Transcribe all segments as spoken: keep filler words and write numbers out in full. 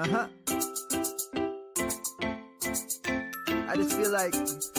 Uh-huh. I just feel like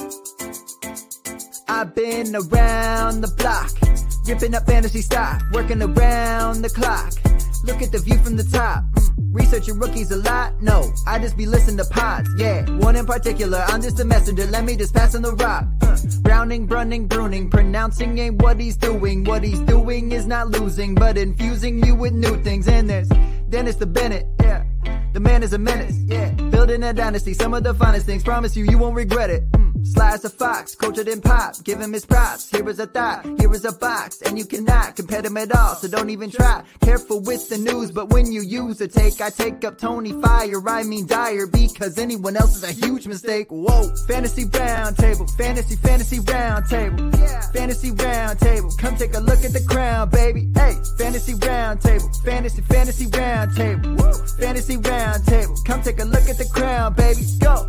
I've been around the block, ripping up fantasy stock, working around the clock. Look at the view from the top. Mm. Researching rookies a lot? No, I just be listening to pods. Yeah, one in particular, I'm just a messenger. Let me just pass on the rock. Uh. Browning, brunning, pruning, pronouncing ain't what he's doing. What he's doing is not losing, but infusing you with new things. And there's Dennis the Bennett, yeah. The man is a menace, yeah. Building a dynasty, some of the finest things. Promise you, you won't regret it. Mm. Sly as a fox, cultured in pop. Give him his props. Here is a thought, here is a box. And you cannot compare them at all, so don't even try. Careful with the news, but when you use a take, I take up Tony Fire. I mean Dyer, because anyone else is a huge mistake. Whoa. Fantasy round table, fantasy, fantasy round table. Yeah. Fantasy round table, come take a look at the crown, baby. Hey, fantasy round table, fantasy, fantasy round table. Woo. Fantasy round table, come take a look at the crown, baby. Go.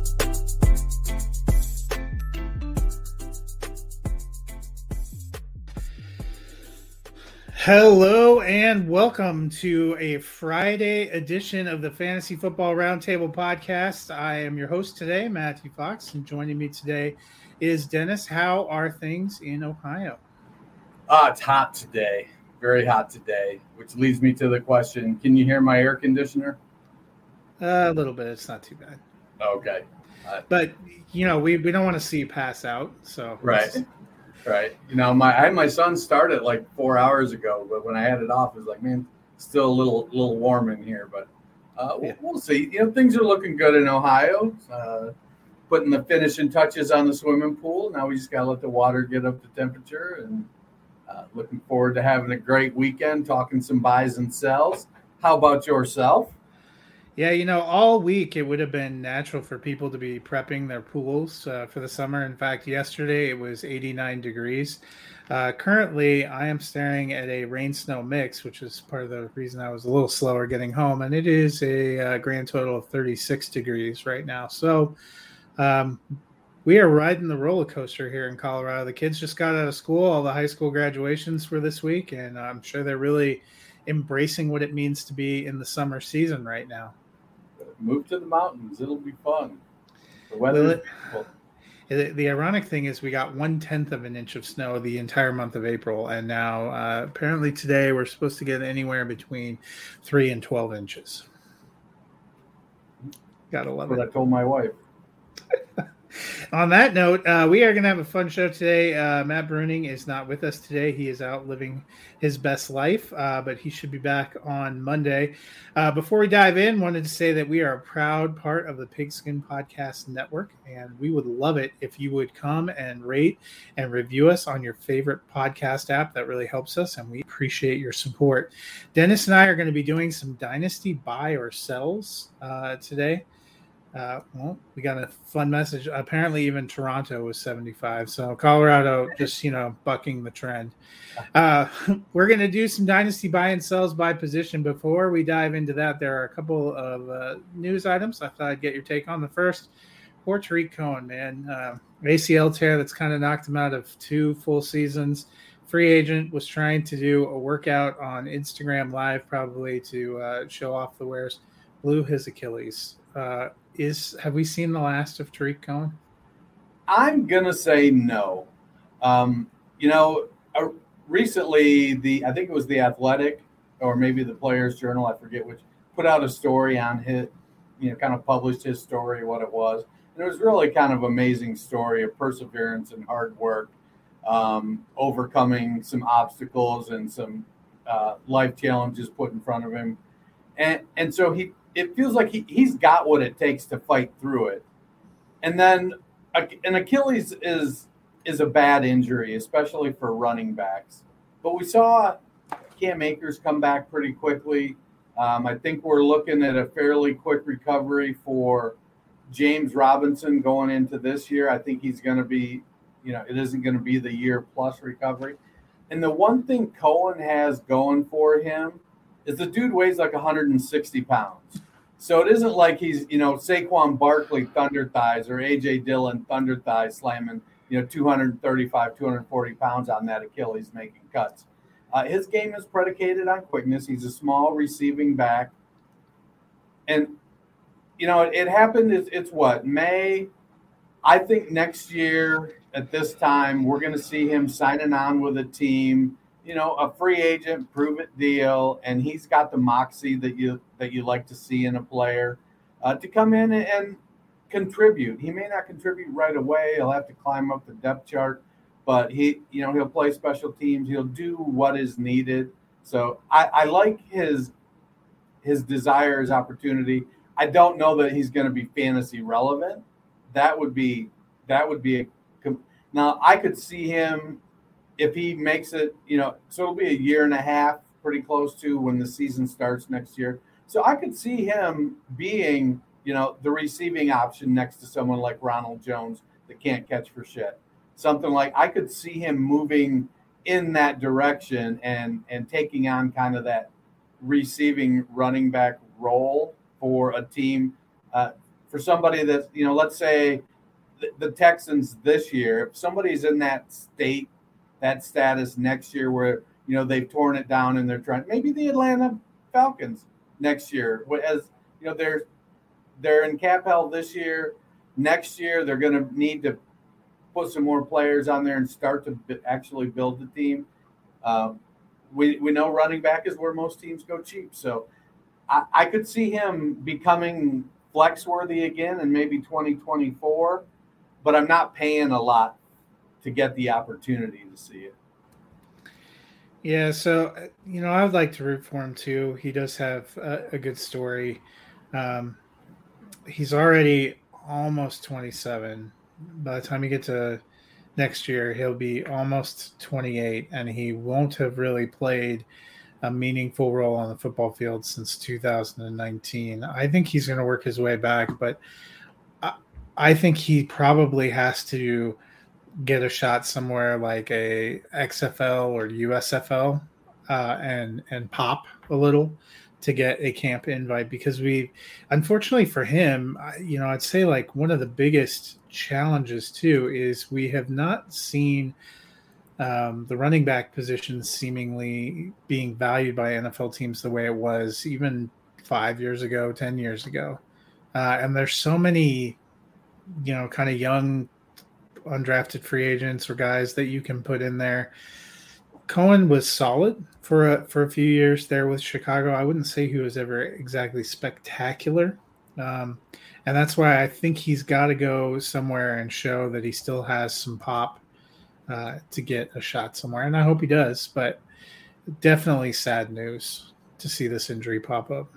Hello and welcome to a Friday edition of the Fantasy Football Roundtable podcast. I am your host today, Matthew Fox, and joining me today is Dennis. How are things in Ohio? Ah, it's hot today. Very hot today, which leads me to the question, can you hear my air conditioner? Uh, a little bit. It's not too bad. Okay. Uh, but, you know, we, we don't want to see you pass out. So Right. Right. You know, my I had my son start it like four hours ago, but when I had it off, it was like, man, still a little little warm in here. But uh, we'll, yeah. we'll see. You know, things are looking good in Ohio. Uh, putting the finishing touches on the swimming pool. Now we just got to let the water get up to temperature. And uh, looking forward to having a great weekend, talking some buys and sells. How about yourself? Yeah, you know, all week it would have been natural for people to be prepping their pools uh, for the summer. In fact, yesterday it was eighty-nine degrees. Uh, currently, I am staring at a rain-snow mix, which is part of the reason I was a little slower getting home. And it is a uh, grand total of thirty-six degrees right now. So um, we are riding the roller coaster here in Colorado. The kids just got out of school. All the high school graduations were this week, and I'm sure they're really embracing what it means to be in the summer season right now. Move to the mountains. It'll be fun. The weather. Well, the, the ironic thing is we got one tenth of an inch of snow the entire month of April. And now uh, apparently today we're supposed to get anywhere between three and twelve inches. Gotta love That's it. what I told my wife. On that note, uh, we are going to have a fun show today. Uh, Matt Bruning is not with us today. He is out living his best life, uh, but he should be back on Monday. Uh, before we dive in, wanted to say that we are a proud part of the Pigskin Podcast Network, and we would love it if you would come and rate and review us on your favorite podcast app. That really helps us, and we appreciate your support. Dennis and I are going to be doing some Dynasty buy or sells uh, today. Uh, well, we got a fun message. Apparently, even Toronto was seventy-five. So Colorado just, you know, bucking the trend. Uh, we're going to do some dynasty buy and sells by position. Before we dive into that, there are a couple of uh, news items I thought I'd get your take on. The first, poor Tariq Cohen, man. Uh, A C L tear that's kind of knocked him out of two full seasons. Free agent, was trying to do a workout on Instagram Live probably to uh, show off the wares. Blew his Achilles. Uh, Is have we seen the last of Tariq Cohen? I'm gonna say no. Um, you know, uh, recently the I think it was the Athletic or maybe the Players Journal, I forget which, put out a story on his, you know, kind of published his story, what it was, and it was really kind of amazing story of perseverance and hard work, um, overcoming some obstacles and some uh, life challenges put in front of him, and and so he. It feels like he, he's got what it takes to fight through it. And then an Achilles is is a bad injury, especially for running backs. But we saw Cam Akers come back pretty quickly. Um, I think we're looking at a fairly quick recovery for James Robinson going into this year. I think he's going to be, you know, it isn't going to be the year plus recovery. And the one thing Cohen has going for him is the dude weighs like one hundred sixty pounds. So it isn't like he's, you know, Saquon Barkley thunder thighs or A J Dillon thunder thighs slamming, you know, two thirty-five, two forty pounds on that Achilles making cuts. Uh, his game is predicated on quickness. He's a small receiving back. and you know, it, it happened. It's, it's what, May? I think next year at this time, we're going to see him signing on with a team, you know, a free agent, prove it deal. And he's got the moxie that you, that you like to see in a player uh, to come in and, and contribute. He may not contribute right away. He'll have to climb up the depth chart, but he, you know, he'll play special teams. He'll do what is needed. So I, I like his, his desire, his opportunity. I don't know that he's going to be fantasy relevant. That would be that would be a now I could see him if he makes it, you know, so it'll be a year and a half, pretty close to when the season starts next year. So I could see him being, you know, the receiving option next to someone like Ronald Jones that can't catch for shit. Something like I could see him moving in that direction and and taking on kind of that receiving running back role for a team. Uh, For somebody that, you know, let's say the, the Texans this year, if somebody's in that state, that status next year where, you know, they've torn it down and they're trying, maybe the Atlanta Falcons next year, as, you know, they're, they're in cap hell this year. Next year, they're going to need to put some more players on there and start to b- actually build the team. Um, we, we know running back is where most teams go cheap. So I, I could see him becoming flex worthy again in maybe twenty twenty-four, but I'm not paying a lot to get the opportunity to see it. Yeah, so, you know, I would like to root for him too. He does have a, a good story. Um, he's already almost twenty-seven. By the time you get to next year, he'll be almost twenty-eight, and he won't have really played a meaningful role on the football field since two thousand nineteen. I think he's going to work his way back, but I, I think he probably has to get a shot somewhere like a X F L or U S F L uh, and and pop a little to get a camp invite, because we, unfortunately for him, you know, I'd say like one of the biggest challenges too is we have not seen Um, the running back position seemingly being valued by N F L teams the way it was even five years ago, ten years ago. Uh, and there's so many, you know, kind of young, undrafted free agents or guys that you can put in there. Cohen was solid for a, for a few years there with Chicago. I wouldn't say he was ever exactly spectacular. Um, and that's why I think he's got to go somewhere and show that he still has some pop Uh, to get a shot somewhere, and I hope he does, but definitely sad news to see this injury pop up.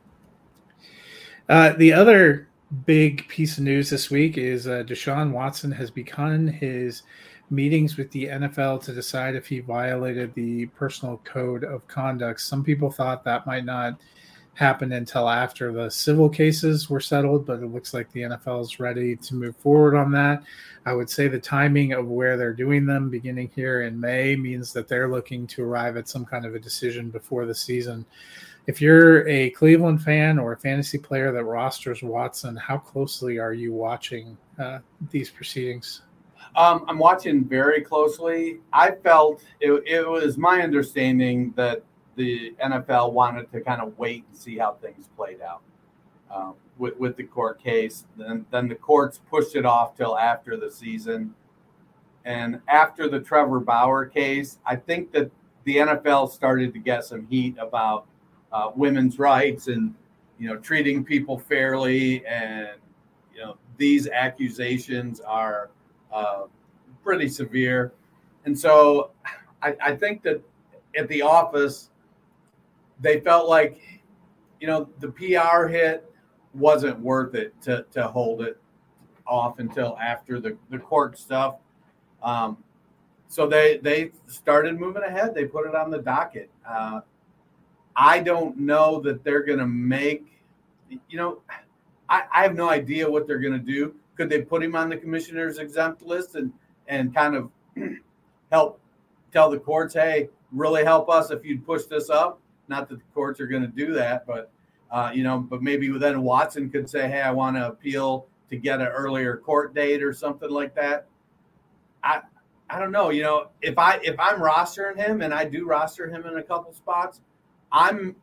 Uh, the other big piece of news this week is uh, Deshaun Watson has begun his meetings with the N F L to decide if he violated the personal code of conduct. Some people thought that might not happen until after the civil cases were settled, but it looks like the N F L is ready to move forward on that. I would say the timing of where they're doing them beginning here in May means that they're looking to arrive at some kind of a decision before the season. If you're a Cleveland fan or a fantasy player that rosters Watson, how closely are you watching uh, these proceedings? Um, I'm watching very closely. I felt it, it was my understanding that the N F L wanted to kind of wait and see how things played out um, with, with the court case. Then, then the courts pushed it off till after the season. And after the Trevor Bauer case, I think that the N F L started to get some heat about uh, women's rights and, you know, treating people fairly. And, you know, these accusations are uh, pretty severe. And so I, I think that at the office, they felt like, you know, the P R hit wasn't worth it to, to hold it off until after the, the court stuff. Um, so they, they started moving ahead. They put it on the docket. Uh, I don't know that they're going to make, you know, I, I have no idea what they're going to do. Could they put him on the commissioner's exempt list and, and kind of help tell the courts, hey, really help us if you'd push this up? Not that the courts are going to do that, but, uh, you know, but maybe then Watson could say, hey, I want to appeal to get an earlier court date or something like that. I I don't know. You know, if, I, if I'm rostering him, and I do roster him in a couple spots, I'm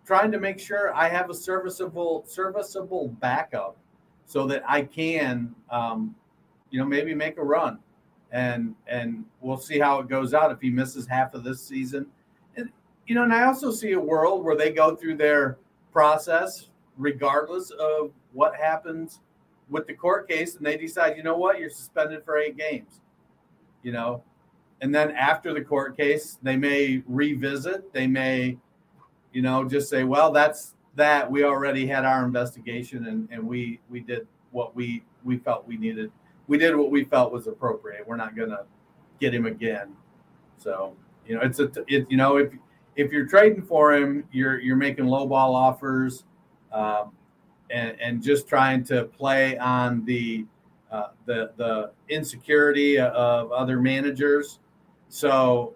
trying to make sure I have a serviceable serviceable backup so that I can, um, you know, maybe make a run. And and we'll see how it goes out if he misses half of this season. And, you know, and I also see a world where they go through their process regardless of what happens with the court case, and they decide, you know what, you're suspended for eight games, you know. And then after the court case, they may revisit. They may, you know, just say, well, that's that. We already had our investigation, and, and we we did what we, we felt we needed. We did what we felt was appropriate. We're not going to get him again. So, you know, it's a, it, you know, if if you're trading for him, you're you're making low ball offers, um, and and just trying to play on the uh, the the insecurity of other managers. So,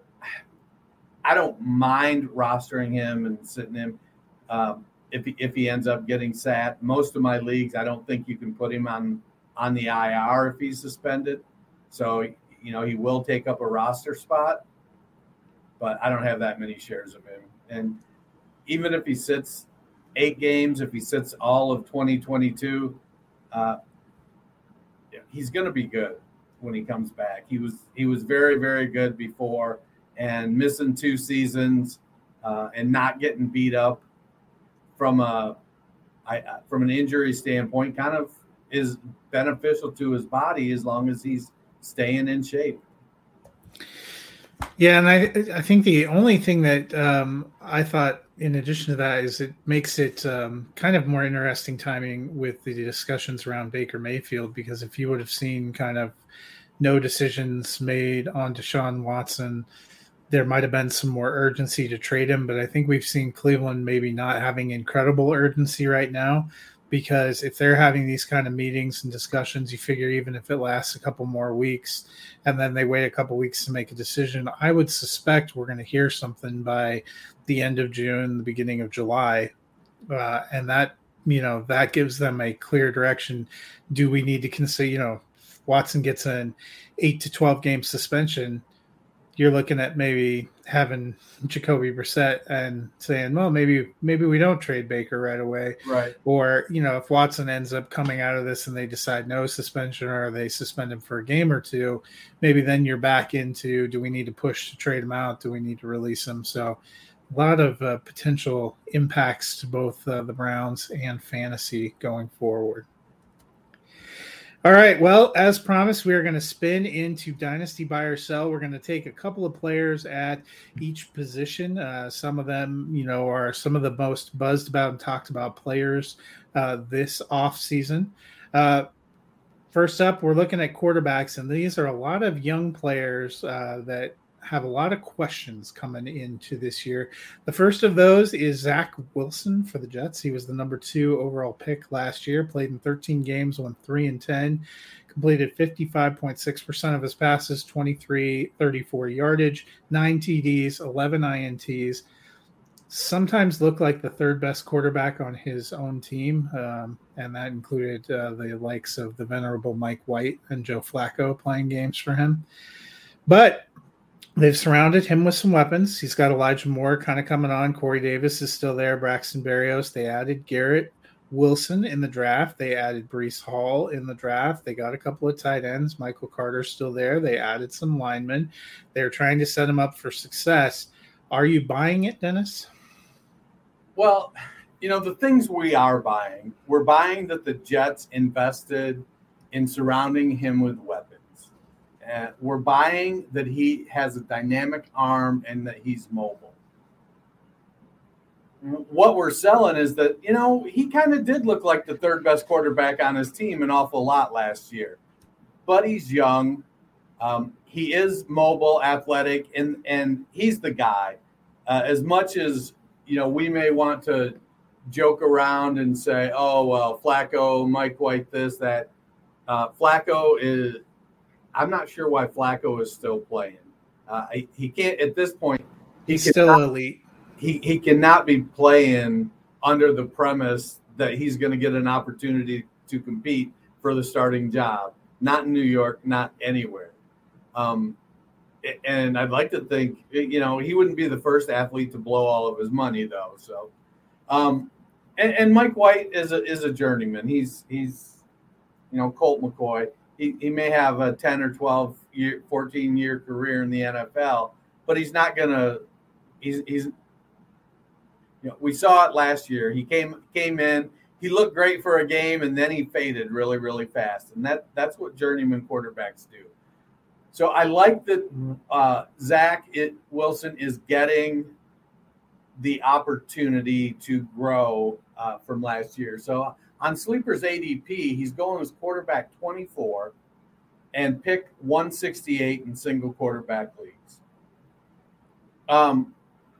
I don't mind rostering him and sitting him um, if he, if he ends up getting sat. Most of my leagues, I don't think you can put him on. on the I R if he's suspended. So, you know, he will take up a roster spot, but I don't have that many shares of him. And even if he sits eight games, if he sits all of twenty twenty-two, uh, he's going to be good when he comes back. He was, he was very, very good before, and missing two seasons uh, and not getting beat up from a, I, from an injury standpoint kind of is beneficial to his body as long as he's staying in shape. Yeah, and I I think the only thing that um, I thought in addition to that is it makes it um, kind of more interesting timing with the discussions around Baker Mayfield, because if you would have seen kind of no decisions made on Deshaun Watson, there might have been some more urgency to trade him, but I think we've seen Cleveland maybe not having incredible urgency right now. Because if they're having these kind of meetings and discussions, you figure even if it lasts a couple more weeks and then they wait a couple weeks to make a decision, I would suspect we're going to hear something by the end of June, the beginning of July. Uh, and that, you know, that gives them a clear direction. Do we need to consider, you know, if Watson gets an eight to twelve game suspension, you're looking at maybe having Jacoby Brissett and saying, well, maybe maybe we don't trade Baker right away. Right. Or, you know, if Watson ends up coming out of this and they decide no suspension or they suspend him for a game or two, maybe then you're back into, do we need to push to trade him out? Do we need to release him? So a lot of uh, potential impacts to both uh, the Browns and fantasy going forward. All right, well, as promised, we are going to spin into Dynasty Buy or Sell. We're going to take a couple of players at each position. Uh, some of them, you know, are some of the most buzzed about and talked about players uh, this offseason. Uh, first up, we're looking at quarterbacks, and these are a lot of young players uh, that have a lot of questions coming into this year. The first of those is Zach Wilson for the Jets. He was the number two overall pick last year, played in thirteen games, won three and ten, completed fifty-five point six percent of his passes, twenty-three thirty-four yardage, nine T Ds, eleven I N Ts. Sometimes looked like the third best quarterback on his own team, um, and that included uh, the likes of the venerable Mike White and Joe Flacco playing games for him. But they've surrounded him with some weapons. He's got Elijah Moore kind of coming on. Corey Davis is still there. Braxton Berrios. They added Garrett Wilson in the draft. They added Breece Hall in the draft. They got a couple of tight ends. Michael Carter's still there. They added some linemen. They're trying to set him up for success. Are you buying it, Dennis? Well, you know, the things we are buying, we're buying that the Jets invested in surrounding him with weapons. Uh, we're buying that he has a dynamic arm and that he's mobile. What we're selling is that, you know, he kind of did look like the third best quarterback on his team an awful lot last year. But he's young. Um, he is mobile, athletic, and, and he's the guy. Uh, as much as, you know, we may want to joke around and say, oh, well, Flacco, Mike White, this, that. Uh, Flacco is – I'm not sure why Flacco is still playing. Uh, he, he can't – at this point, he he's cannot, still elite. He, he cannot be playing under the premise that he's going to get an opportunity to compete for the starting job. Not in New York, not anywhere. Um, and I'd like to think, you know, he wouldn't be the first athlete to blow all of his money, though. So Um, and, and Mike White is a is a journeyman. He's he's you know Colt McCoy. He he may have a ten or twelve year, fourteen year career in the N F L, but he's not gonna. He's he's. You know, we saw it last year. He came came in. He looked great for a game, and then he faded really really fast. And that that's what journeyman quarterbacks do. So I like that uh, Zach it, Wilson is getting the opportunity to grow uh, from last year. So on Sleeper's A D P, he's going as quarterback twenty-four and pick one sixty-eight in single quarterback leagues. Um,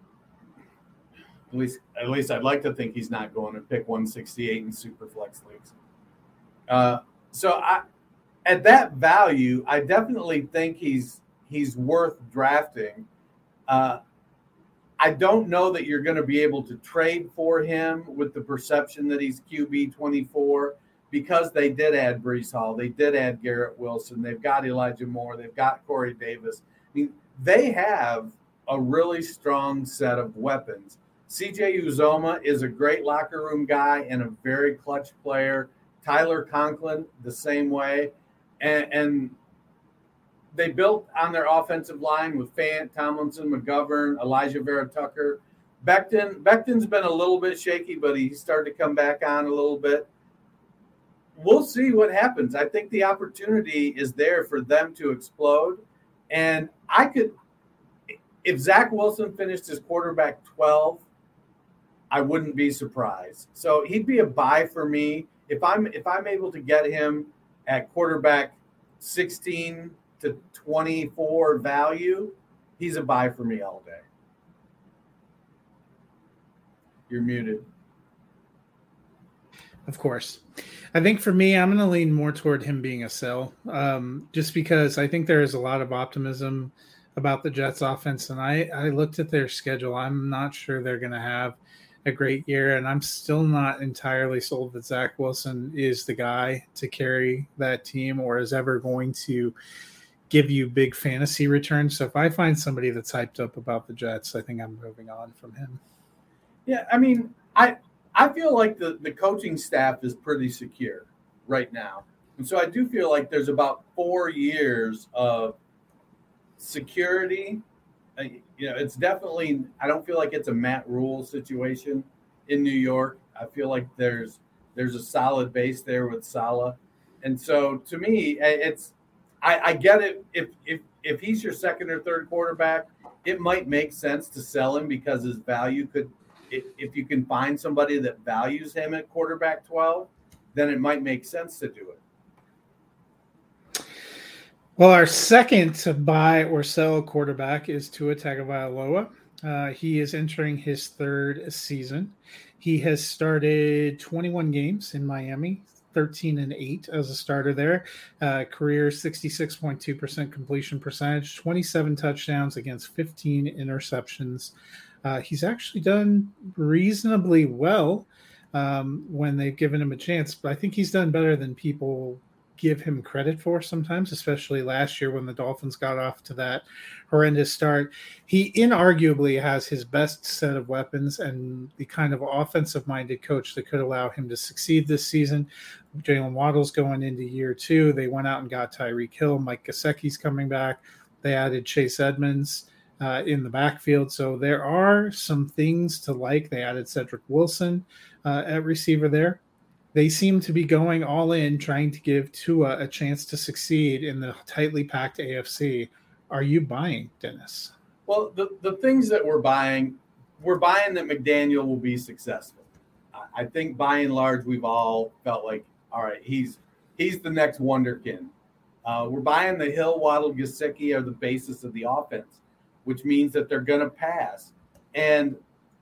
at least, at least I'd like to think he's not going to pick one sixty-eight in super flex leagues. Uh, so I, at that value, I definitely think he's he's worth drafting. Uh, I don't know that you're going to be able to trade for him with the perception that he's Q B twenty-four because they did add Breece Hall. They did add Garrett Wilson. They've got Elijah Moore. They've got Corey Davis. I mean, they have a really strong set of weapons. C J Uzoma is a great locker room guy and a very clutch player. Tyler Conklin, the same way. And, and they built on their offensive line with Fant, Tomlinson, McGovern, Elijah Vera Tucker. Becton, Becton's been a little bit shaky, but he started to come back on a little bit. We'll see what happens. I think the opportunity is there for them to explode. And I could, if Zach Wilson finished his quarterback twelve, I wouldn't be surprised. So he'd be a buy for me. If I'm if I'm able to get him at quarterback sixteen to twenty-four value, he's a buy for me all day. You're muted. Of course. I think for me, I'm going to lean more toward him being a sell, um, just because I think there is a lot of optimism about the Jets offense. And I, I looked at their schedule. I'm not sure they're going to have a great year. And I'm still not entirely sold that Zach Wilson is the guy to carry that team or is ever going to give you big fantasy returns. So if I find somebody that's hyped up about the Jets, I think I'm moving on from him. Yeah, I mean, I I feel like the, the coaching staff is pretty secure right now. And so I do feel like there's about four years of security. Uh, you know, it's definitely – I don't feel like it's a Matt Rule situation in New York. I feel like there's there's a solid base there with Saleh. And so to me, it's I, – I get it. If, if, if he's your second or third quarterback, it might make sense to sell him because his value could – if you can find somebody that values him at quarterback twelve, then it might make sense to do it. Well, our second to buy or sell quarterback is Tua Tagovailoa. Uh, he is entering his third season. He has started twenty-one games in Miami, thirteen and eight as a starter there. Uh, career sixty-six point two percent completion percentage, twenty-seven touchdowns against fifteen interceptions. Uh, he's actually done reasonably well um, when they've given him a chance, but I think he's done better than people give him credit for sometimes, especially last year when the Dolphins got off to that horrendous start. He inarguably has his best set of weapons and the kind of offensive-minded coach that could allow him to succeed this season. Jalen Waddle's going into year two. They went out and got Tyreek Hill. Mike Gesicki's coming back. They added Chase Edmonds Uh, in the backfield. So there are some things to like. They added Cedric Wilson uh, at receiver there. They seem to be going all in, trying to give Tua a chance to succeed in the tightly packed A F C. Are you buying, Dennis? Well, the, the things that we're buying, we're buying that McDaniel will be successful. I think by and large, we've all felt like, all right, he's he's the next wonderkin. Uh, we're buying the Hill, Waddle, Gesicki are the basis of the offense, which means that they're going to pass. And,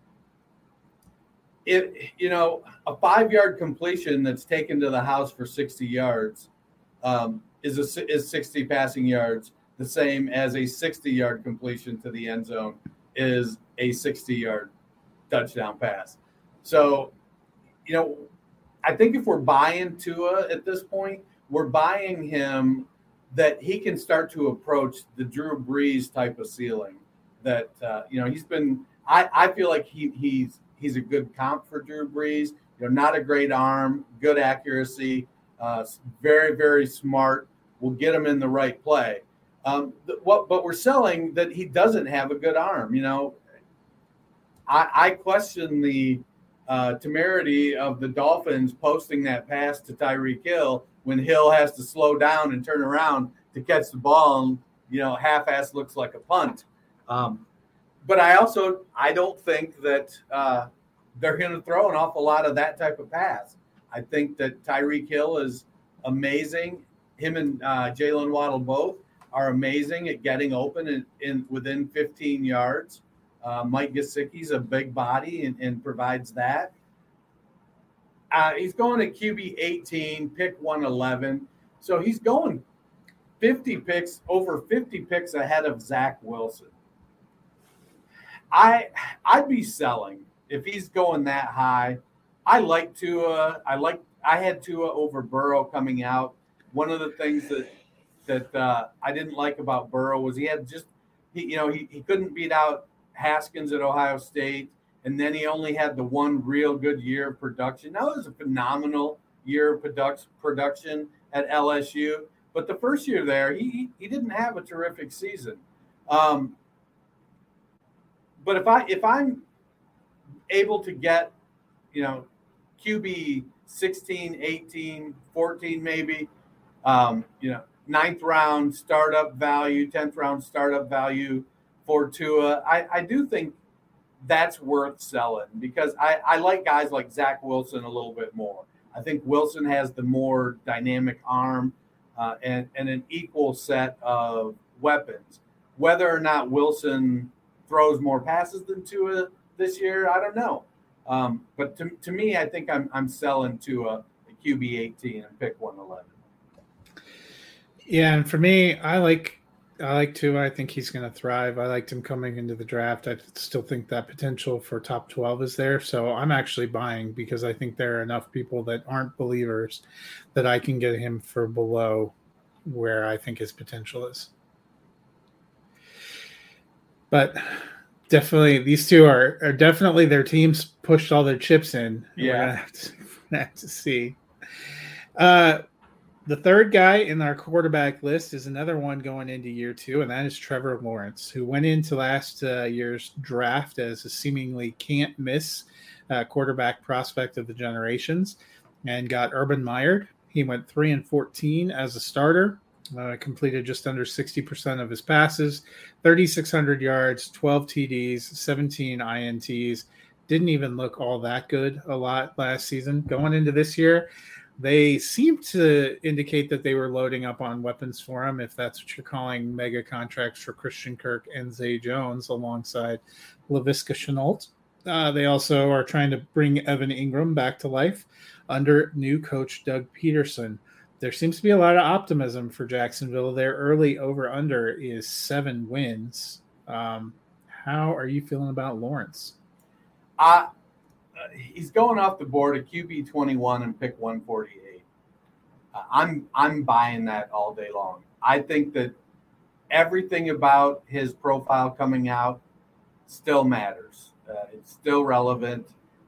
it, you know, a five-yard completion that's taken to the house for sixty yards um, is, a, is sixty passing yards, the same as a sixty-yard completion to the end zone is a sixty-yard touchdown pass. So, you know, I think if we're buying Tua at this point, we're buying him that he can start to approach the Drew Brees type of ceiling that, uh, you know, he's been, I, I feel like he he's, he's a good comp for Drew Brees. You know, not a great arm, good accuracy, uh, very, very smart. We'll get him in the right play. Um, th- what, but we're selling that he doesn't have a good arm. You know, I, I question the uh, temerity of the Dolphins posting that pass to Tyreek Hill when Hill has to slow down and turn around to catch the ball, and you know, half-ass looks like a punt. Um, but I also I don't think that uh, they're going to throw an awful lot of that type of pass. I think that Tyreek Hill is amazing. Him and uh, Jalen Waddle both are amazing at getting open in, in within fifteen yards. Uh, Mike Gesicki's a big body and, and provides that. Uh, he's going to Q B eighteen, pick one eleven. So he's going fifty picks, over fifty picks ahead of Zach Wilson. I, I'd be selling if he's going that high. I like Tua. I like. I had Tua over Burrow coming out. One of the things that that uh, I didn't like about Burrow was he had just, he, you know, he, he couldn't beat out Haskins at Ohio State, and then he only had the one real good year of production. That was a phenomenal year of product, production at L S U, but the first year there, he he didn't have a terrific season. Um, but if I if I'm able to get, you know, Q B sixteen, eighteen, fourteen maybe, um, you know, ninth round startup value, tenth round startup value for Tua, I, I do think that's worth selling because I, I like guys like Zach Wilson a little bit more. I think Wilson has the more dynamic arm uh, and, and an equal set of weapons. Whether or not Wilson throws more passes than Tua this year, I don't know. Um, but to, to me, I think I'm I'm selling Tua a Q B eighteen and pick one eleven. Yeah, and for me, I like I like Tua. I think he's going to thrive. I liked him coming into the draft. I still think that potential for top twelve is there. So I'm actually buying because I think there are enough people that aren't believers that I can get him for below where I think his potential is. But definitely, these two are, are definitely their teams pushed all their chips in. Yeah. We're going to have to, have to see. Uh, The third guy in our quarterback list is another one going into year two, and that is Trevor Lawrence, who went into last uh, year's draft as a seemingly can't-miss uh, quarterback prospect of the generations and got Urban Meyer. He went three and fourteen as a starter, uh, completed just under sixty percent of his passes, thirty-six hundred yards, twelve T Ds, seventeen I N Ts. Didn't even look all that good a lot last season. Going into this year, they seem to indicate that they were loading up on weapons for him, if that's what you're calling mega contracts for Christian Kirk and Zay Jones alongside Laviska Shenault. Uh, they also are trying to bring Evan Ingram back to life under new coach Doug Peterson. There seems to be a lot of optimism for Jacksonville. Their early over-under is seven wins. Um, how are you feeling about Lawrence? Uh, he's going off the board at Q B twenty-one and pick one forty-eight. Uh, I'm I'm buying that all day long. I think that everything about his profile coming out still matters. Uh, it's still relevant.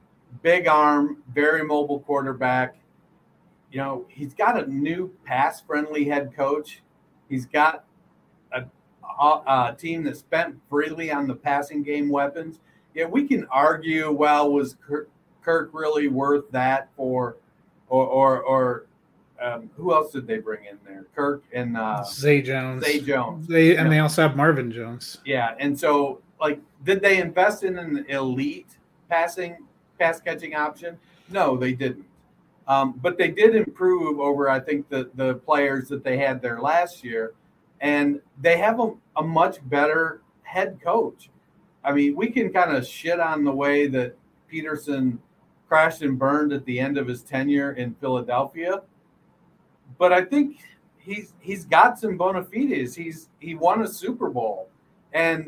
Big arm, very mobile quarterback. You know, he's got a new pass-friendly head coach. He's got a, a, a team that spent freely on the passing game weapons. Yeah, we can argue, well, was Kirk, Kirk really worth that for, or, or, or um, who else did they bring in there? Kirk and uh, Zay Jones. Zay Jones. They, and you know, they also have Marvin Jones. Yeah, and so, like, did they invest in an elite passing, pass-catching option? No, they didn't. Um, but they did improve over, I think, the, the players that they had there last year. And they have a, a much better head coach. I mean, we can kind of shit on the way that Peterson crashed and burned at the end of his tenure in Philadelphia. But I think he's he's got some bona fides. He's he won a Super Bowl. And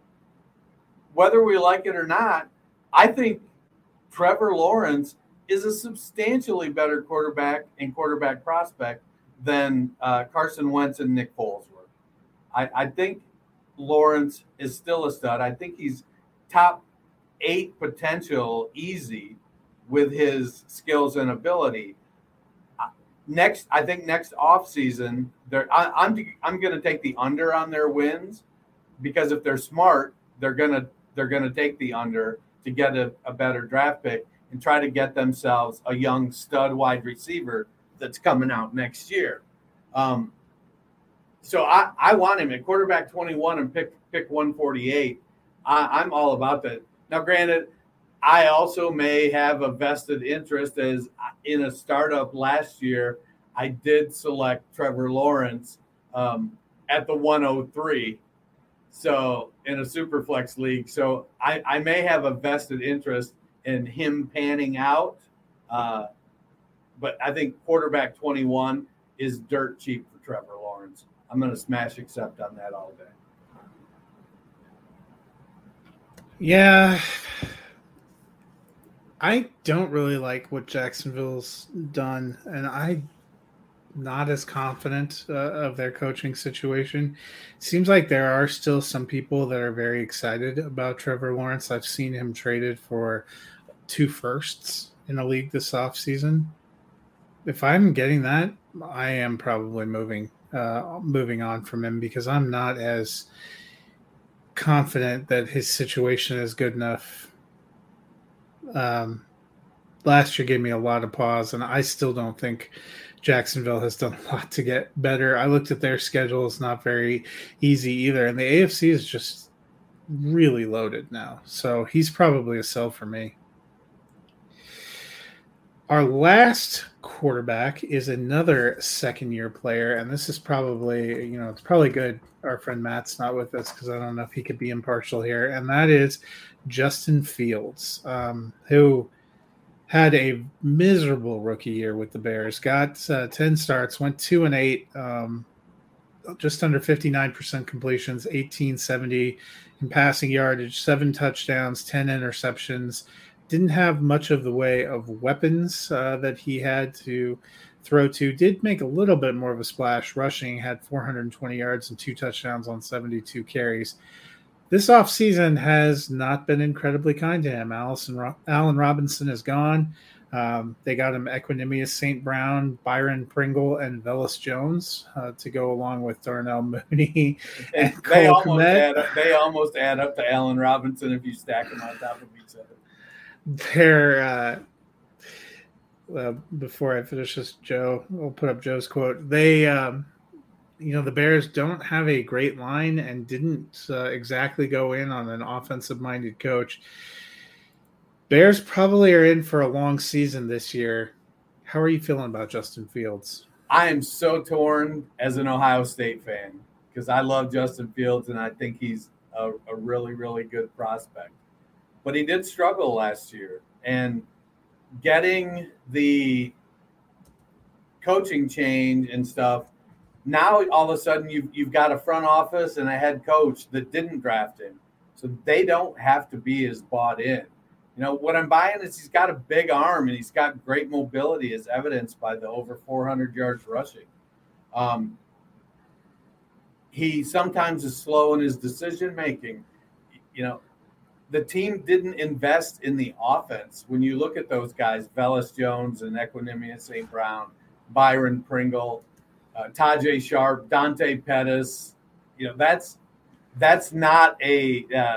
whether we like it or not, I think Trevor Lawrence is a substantially better quarterback and quarterback prospect than uh, Carson Wentz and Nick Foles were. I, I think Lawrence is still a stud. I think he's top eight potential easy with his skills and ability. Next, I think next offseason, they're I, I'm I'm going to take the under on their wins, because if they're smart, they're gonna they're gonna take the under to get a, a better draft pick and try to get themselves a young stud wide receiver that's coming out next year. Um, so I, I want him at quarterback twenty-one and pick pick one forty-eight. I, I'm all about that. Now, granted, I also may have a vested interest, as in a startup last year, I did select Trevor Lawrence um, at the one oh three. So in a super flex league. So I, I may have a vested interest in him panning out. Uh, but I think quarterback twenty-one is dirt cheap for Trevor Lawrence. I'm going to smash accept on that all day. Yeah. I don't really like what Jacksonville's done, and I'm not as confident uh, of their coaching situation. It seems like there are still some people that are very excited about Trevor Lawrence. I've seen him traded for two firsts in a league this offseason. If I'm getting that, I am probably moving uh, moving on from him, because I'm not as confident that his situation is good enough. Um, last year gave me a lot of pause, and I still don't think Jacksonville has done a lot to get better. I looked at their schedule; it's not very easy either, and the A F C is just really loaded now. So he's probably a sell for me. Our last quarterback is another second-year player, and this is probably, you know, it's probably good our friend Matt's not with us, because I don't know if he could be impartial here, and that is Justin Fields, um, who had a miserable rookie year with the Bears, got uh, ten starts, went two and eight, um, just under fifty-nine percent completions, eighteen seventy in passing yardage, seven touchdowns, ten interceptions. Didn't have much of the way of weapons uh, that he had to throw to. Did make a little bit more of a splash rushing, had four hundred twenty yards and two touchdowns on seventy-two carries. This offseason has not been incredibly kind to him. Allison Ro- Allen Robinson is gone. Um, they got him Equanimeous Saint Brown, Byron Pringle, and Velus Jones uh, to go along with Darnell Mooney and they, Cole almost Kmet. add up, they almost add up to Allen Robinson if you stack them on top of each other. They're, uh, well, before I finish this, Joe, we'll put up Joe's quote. They, um, you know, the Bears don't have a great line and didn't uh, exactly go in on an offensive-minded coach. Bears probably are in for a long season this year. How are you feeling about Justin Fields? I am so torn as an Ohio State fan, because I love Justin Fields and I think he's a, a really, really good prospect. But he did struggle last year, and getting the coaching change and stuff, now all of a sudden you've, you've got a front office and a head coach that didn't draft him. So they don't have to be as bought in. You know, what I'm buying is he's got a big arm and he's got great mobility, as evidenced by the over four hundred yards rushing. Um, he sometimes is slow in his decision-making. You know, the team didn't invest in the offense. When you look at those guys, Velus Jones and Equanimeous Saint Brown, Byron Pringle, uh, Tajay Sharp, Dante Pettis, you know, that's that's not a, uh,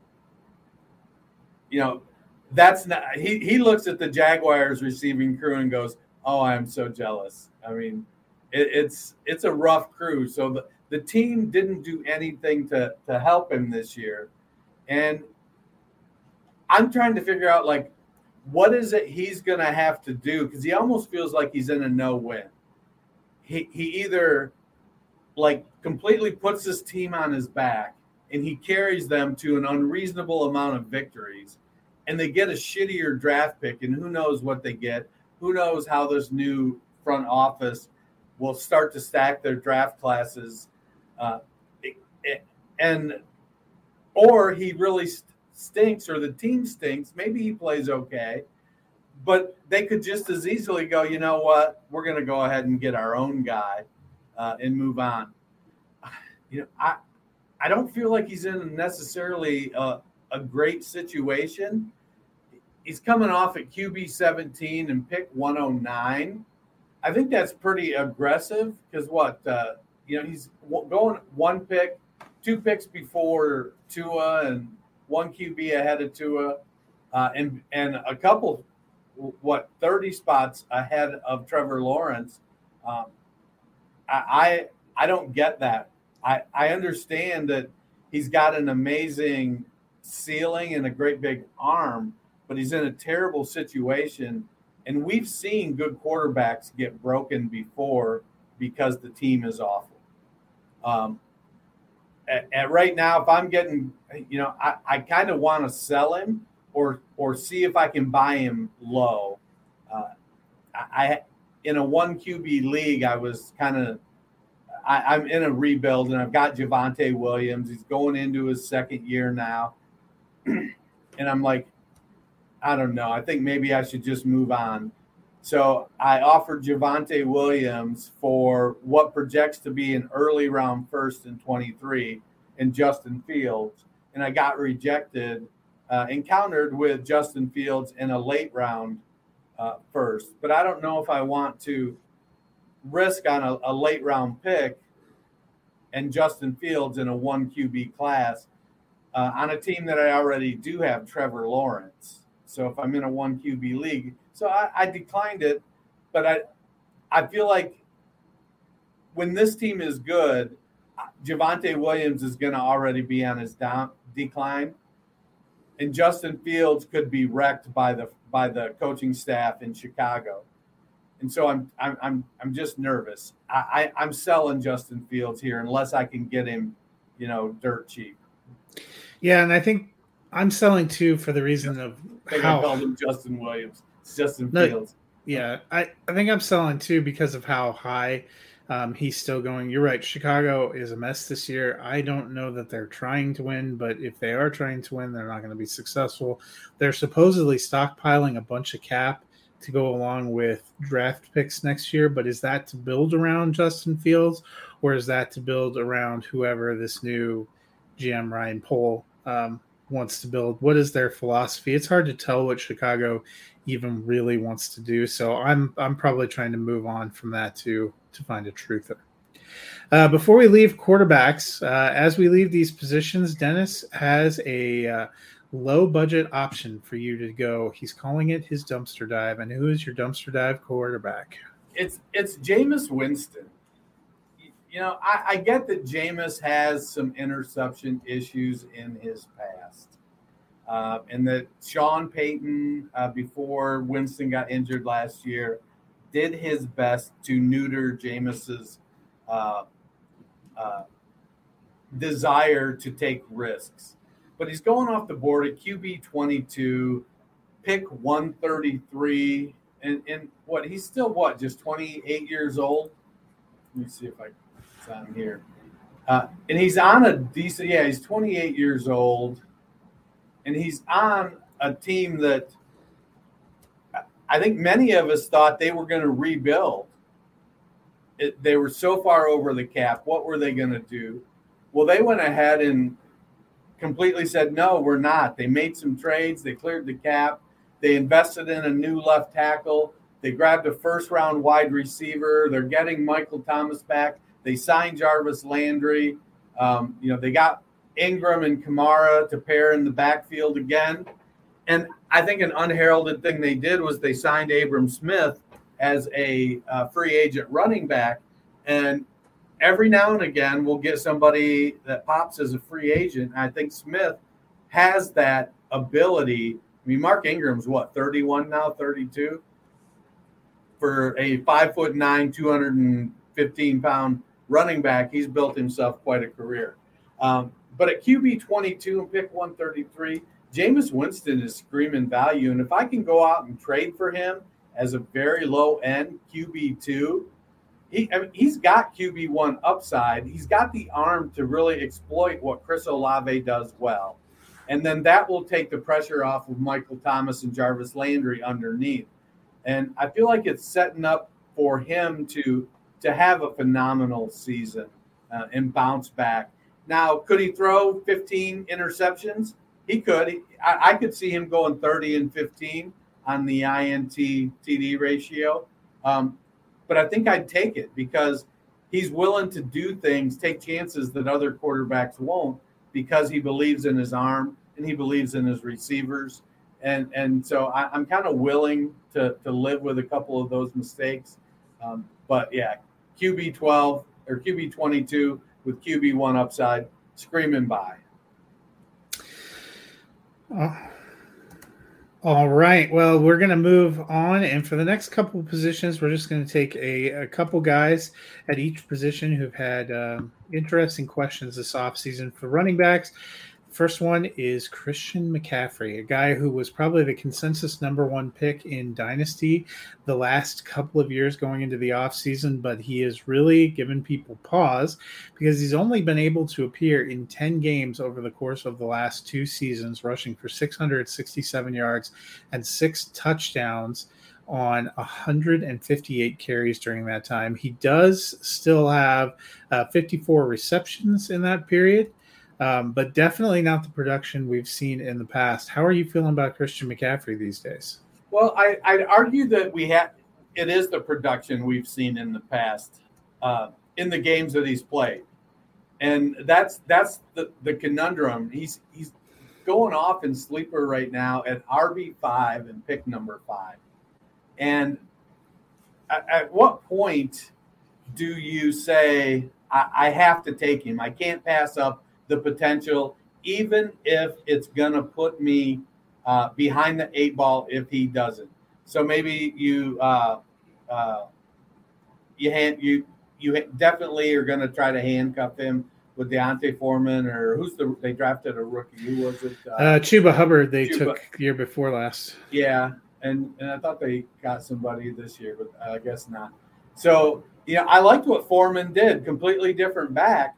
you know, that's not – he he looks at the Jaguars receiving crew and goes, oh, I'm so jealous. I mean, it, it's it's a rough crew. So the, the team didn't do anything to, to help him this year. And I'm trying to figure out, like, what is it he's going to have to do? Because he almost feels like he's in a no-win. He he either, like, completely puts his team on his back and he carries them to an unreasonable amount of victories, and they get a shittier draft pick, and who knows what they get. Who knows how this new front office will start to stack their draft classes. Uh, and or he really st- stinks, or the team stinks. Maybe he plays okay, but they could just as easily go, you know what, we're going to go ahead and get our own guy uh, and move on. You know, I I don't feel like he's in necessarily a, a great situation. He's coming off at Q B seventeen and pick one oh nine. I think that's pretty aggressive because what, uh, you know, he's going one pick, two picks before Tua and one Q B ahead of Tua, uh, and and a couple, what, thirty spots ahead of Trevor Lawrence. Um, I, I I don't get that. I, I understand that he's got an amazing ceiling and a great big arm, but he's in a terrible situation. And we've seen good quarterbacks get broken before because the team is awful. Um, at, at right now, if I'm getting, you know, I, I kind of want to sell him or or see if I can buy him low. Uh, I in a one Q B league, I was kind of, I'm in a rebuild, and I've got Javonte Williams. He's going into his second year now. And I'm like, I don't know. I think maybe I should just move on. So I offered Javonte Williams for what projects to be an early round first in twenty-three and Justin Fields. And I got rejected, uh, encountered with Justin Fields in a late round uh, first. But I don't know if I want to risk on a, a late round pick and Justin Fields in a one Q B class uh, on a team that I already do have Trevor Lawrence. So if I'm in a one Q B league, so I, I declined it, but I, I feel like when this team is good, Javonte Williams is going to already be on his down decline, and Justin Fields could be wrecked by the by the coaching staff in Chicago, and so I'm I'm I'm I'm just nervous. I, I I'm selling Justin Fields here unless I can get him, you know, dirt cheap. Yeah, and I think I'm selling too for the reason of I think how I called him Justin Williams. It's Justin no, Fields. Yeah, I, I think I'm selling too because of how high um, he's still going. You're right. Chicago is a mess this year. I don't know that they're trying to win, but if they are trying to win, they're not going to be successful. They're supposedly stockpiling a bunch of cap to go along with draft picks next year, but is that to build around Justin Fields, or is that to build around whoever this new G M Ryan Pohl um, wants to build? What is their philosophy? It's hard to tell what Chicago even really wants to do. So I'm I'm probably trying to move on from that to to find a truther. Uh, before we leave quarterbacks, uh, as we leave these positions, Dennis has a uh, low budget option for you to go. He's calling it his dumpster dive. And who is your dumpster dive quarterback? It's it's Jameis Winston. You know, I, I get that Jameis has some interception issues in his past. Uh, and that Sean Payton, uh, before Winston got injured last year, did his best to neuter Jameis's uh, uh, desire to take risks. But he's going off the board at Q B twenty-two, pick one thirty-three, and, and what, he's still, what, just twenty-eight years old? Let me see if I it's on here. Uh, and he's on a decent, yeah, he's twenty-eight years old. And he's on a team that I think many of us thought they were going to rebuild. It, they were so far over the cap. What were they going to do? Well, they went ahead and completely said, no, we're not. They made some trades. They cleared the cap. They invested in a new left tackle. They grabbed a first-round wide receiver. They're getting Michael Thomas back. They signed Jarvis Landry. Um, you know, they got Ingram and Kamara to pair in the backfield again. And I think an unheralded thing they did was they signed Abram Smith as a uh, free agent running back. And every now and again, we'll get somebody that pops as a free agent. I think Smith has that ability. I mean, Mark Ingram's what, thirty-one now, thirty-two? For a five foot nine, two hundred fifteen pound running back, he's built himself quite a career. Um, But at Q B twenty-two and pick one thirty-three, Jameis Winston is screaming value. And if I can go out and trade for him as a very low-end Q B two, he, I mean, he's got Q B one upside. He's got the arm to really exploit what Chris Olave does well. And then that will take the pressure off of Michael Thomas and Jarvis Landry underneath. And I feel like it's setting up for him to, to have a phenomenal season uh, and bounce back. Now, could he throw fifteen interceptions? he could. He, I, I could see him going thirty and fifteen on the I N T T D ratio. Um, but I think I'd take it because he's willing to do things, take chances that other quarterbacks won't, because he believes in his arm and he believes in his receivers. And and so I, I'm kind of willing to, to live with a couple of those mistakes. Um, but, yeah, Q B twelve or Q B twenty-two with Q B one upside, screaming by. Uh, all right. Well, we're going to move on. And for the next couple of positions, we're just going to take a, a couple guys at each position who've had um, interesting questions this offseason for running backs. First one is Christian McCaffrey, a guy who was probably the consensus number one pick in Dynasty the last couple of years going into the offseason, but he has really given people pause because he's only been able to appear in ten games over the course of the last two seasons, rushing for six hundred sixty-seven yards and six touchdowns on one hundred fifty-eight carries during that time. He does still have uh, fifty-four receptions in that period. Um, but definitely not the production we've seen in the past. How are you feeling about Christian McCaffrey these days? Well, I, I'd argue that we have it is the production we've seen in the past uh, in the games that he's played, and that's that's the, the conundrum. He's he's going off in sleeper right now at R B five and pick number five, and at, at what point do you say I, I have to take him? I can't pass up the potential, even if it's going to put me uh, behind the eight ball if he doesn't. So maybe you uh, uh, you hand, you you definitely are going to try to handcuff him with D'Onta Foreman, or who's the they drafted a rookie? Who was it? Uh, uh, Chuba Hubbard. They Chuba. took year before last. Yeah, and and I thought they got somebody this year, but I guess not. So you know, I liked what Foreman did. Completely different back.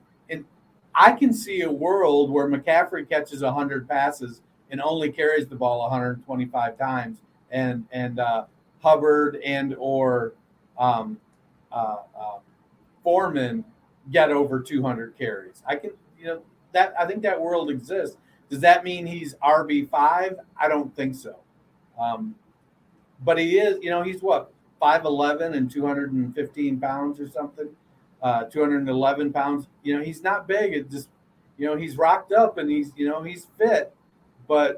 I can see a world where McCaffrey catches one hundred passes and only carries the ball one hundred twenty-five times, and and uh, Hubbard and or um, uh, uh, Foreman get over two hundred carries. I can, you know, that I think that world exists. Does that mean he's R B five? I don't think so. Um, but he is, you know, he's what, five eleven and two hundred fifteen pounds or something. Uh, two hundred eleven pounds. You know, he's not big. It just, you know, he's rocked up and he's, you know, he's fit. But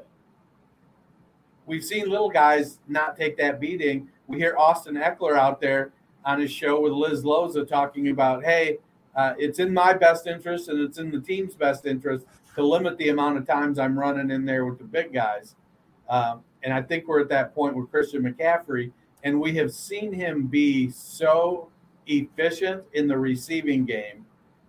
we've seen little guys not take that beating. We hear Austin Eckler out there on his show with Liz Loza talking about, hey, uh, it's in my best interest and it's in the team's best interest to limit the amount of times I'm running in there with the big guys. Um, and I think we're at that point with Christian McCaffrey, and we have seen him be so efficient in the receiving game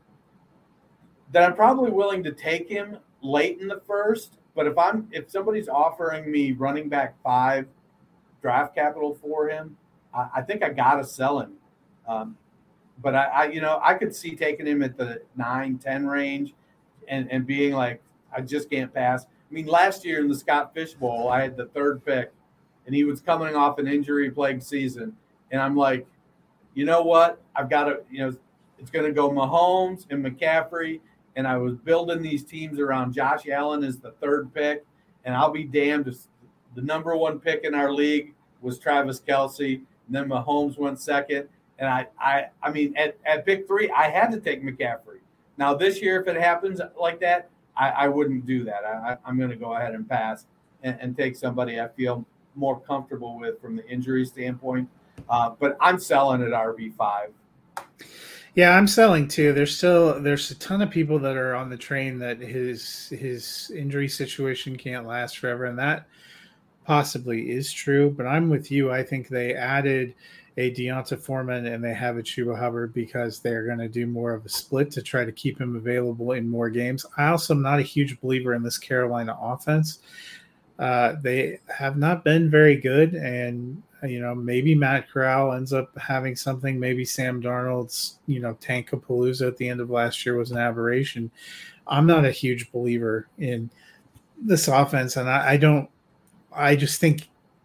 that I'm probably willing to take him late in the first. But if I'm if somebody's offering me running back five draft capital for him, I, I think I gotta sell him. Um, but I, I, you know, I could see taking him at the nine, ten range, and and being like, I just can't pass. I mean, last year in the Scott Fish Bowl, I had the third pick, and he was coming off an injury-plagued season, and I'm like, you know what? I've got to, you know, it's going to go Mahomes and McCaffrey. And I was building these teams around Josh Allen as the third pick. And I'll be damned if the number one pick in our league was Travis Kelce. And then Mahomes went second. And I, I, I mean, at, at pick three, I had to take McCaffrey. Now this year, if it happens like that, I, I wouldn't do that. I, I'm going to go ahead and pass and, and take somebody I feel more comfortable with from the injury standpoint. Uh, but I'm selling at R B five. Yeah, I'm selling too. There's still there's a ton of people that are on the train that his his injury situation can't last forever, and that possibly is true. But I'm with you. I think they added a D'Onta Foreman and they have a Chuba Hubbard because they're going to do more of a split to try to keep him available in more games. I also am not a huge believer in this Carolina offense. Uh, they have not been very good, and you know, maybe Matt Corral ends up having something. Maybe Sam Darnold's, you know, Tankapalooza at the end of last year was an aberration. I'm not a huge believer in this offense, and I, I don't. I just think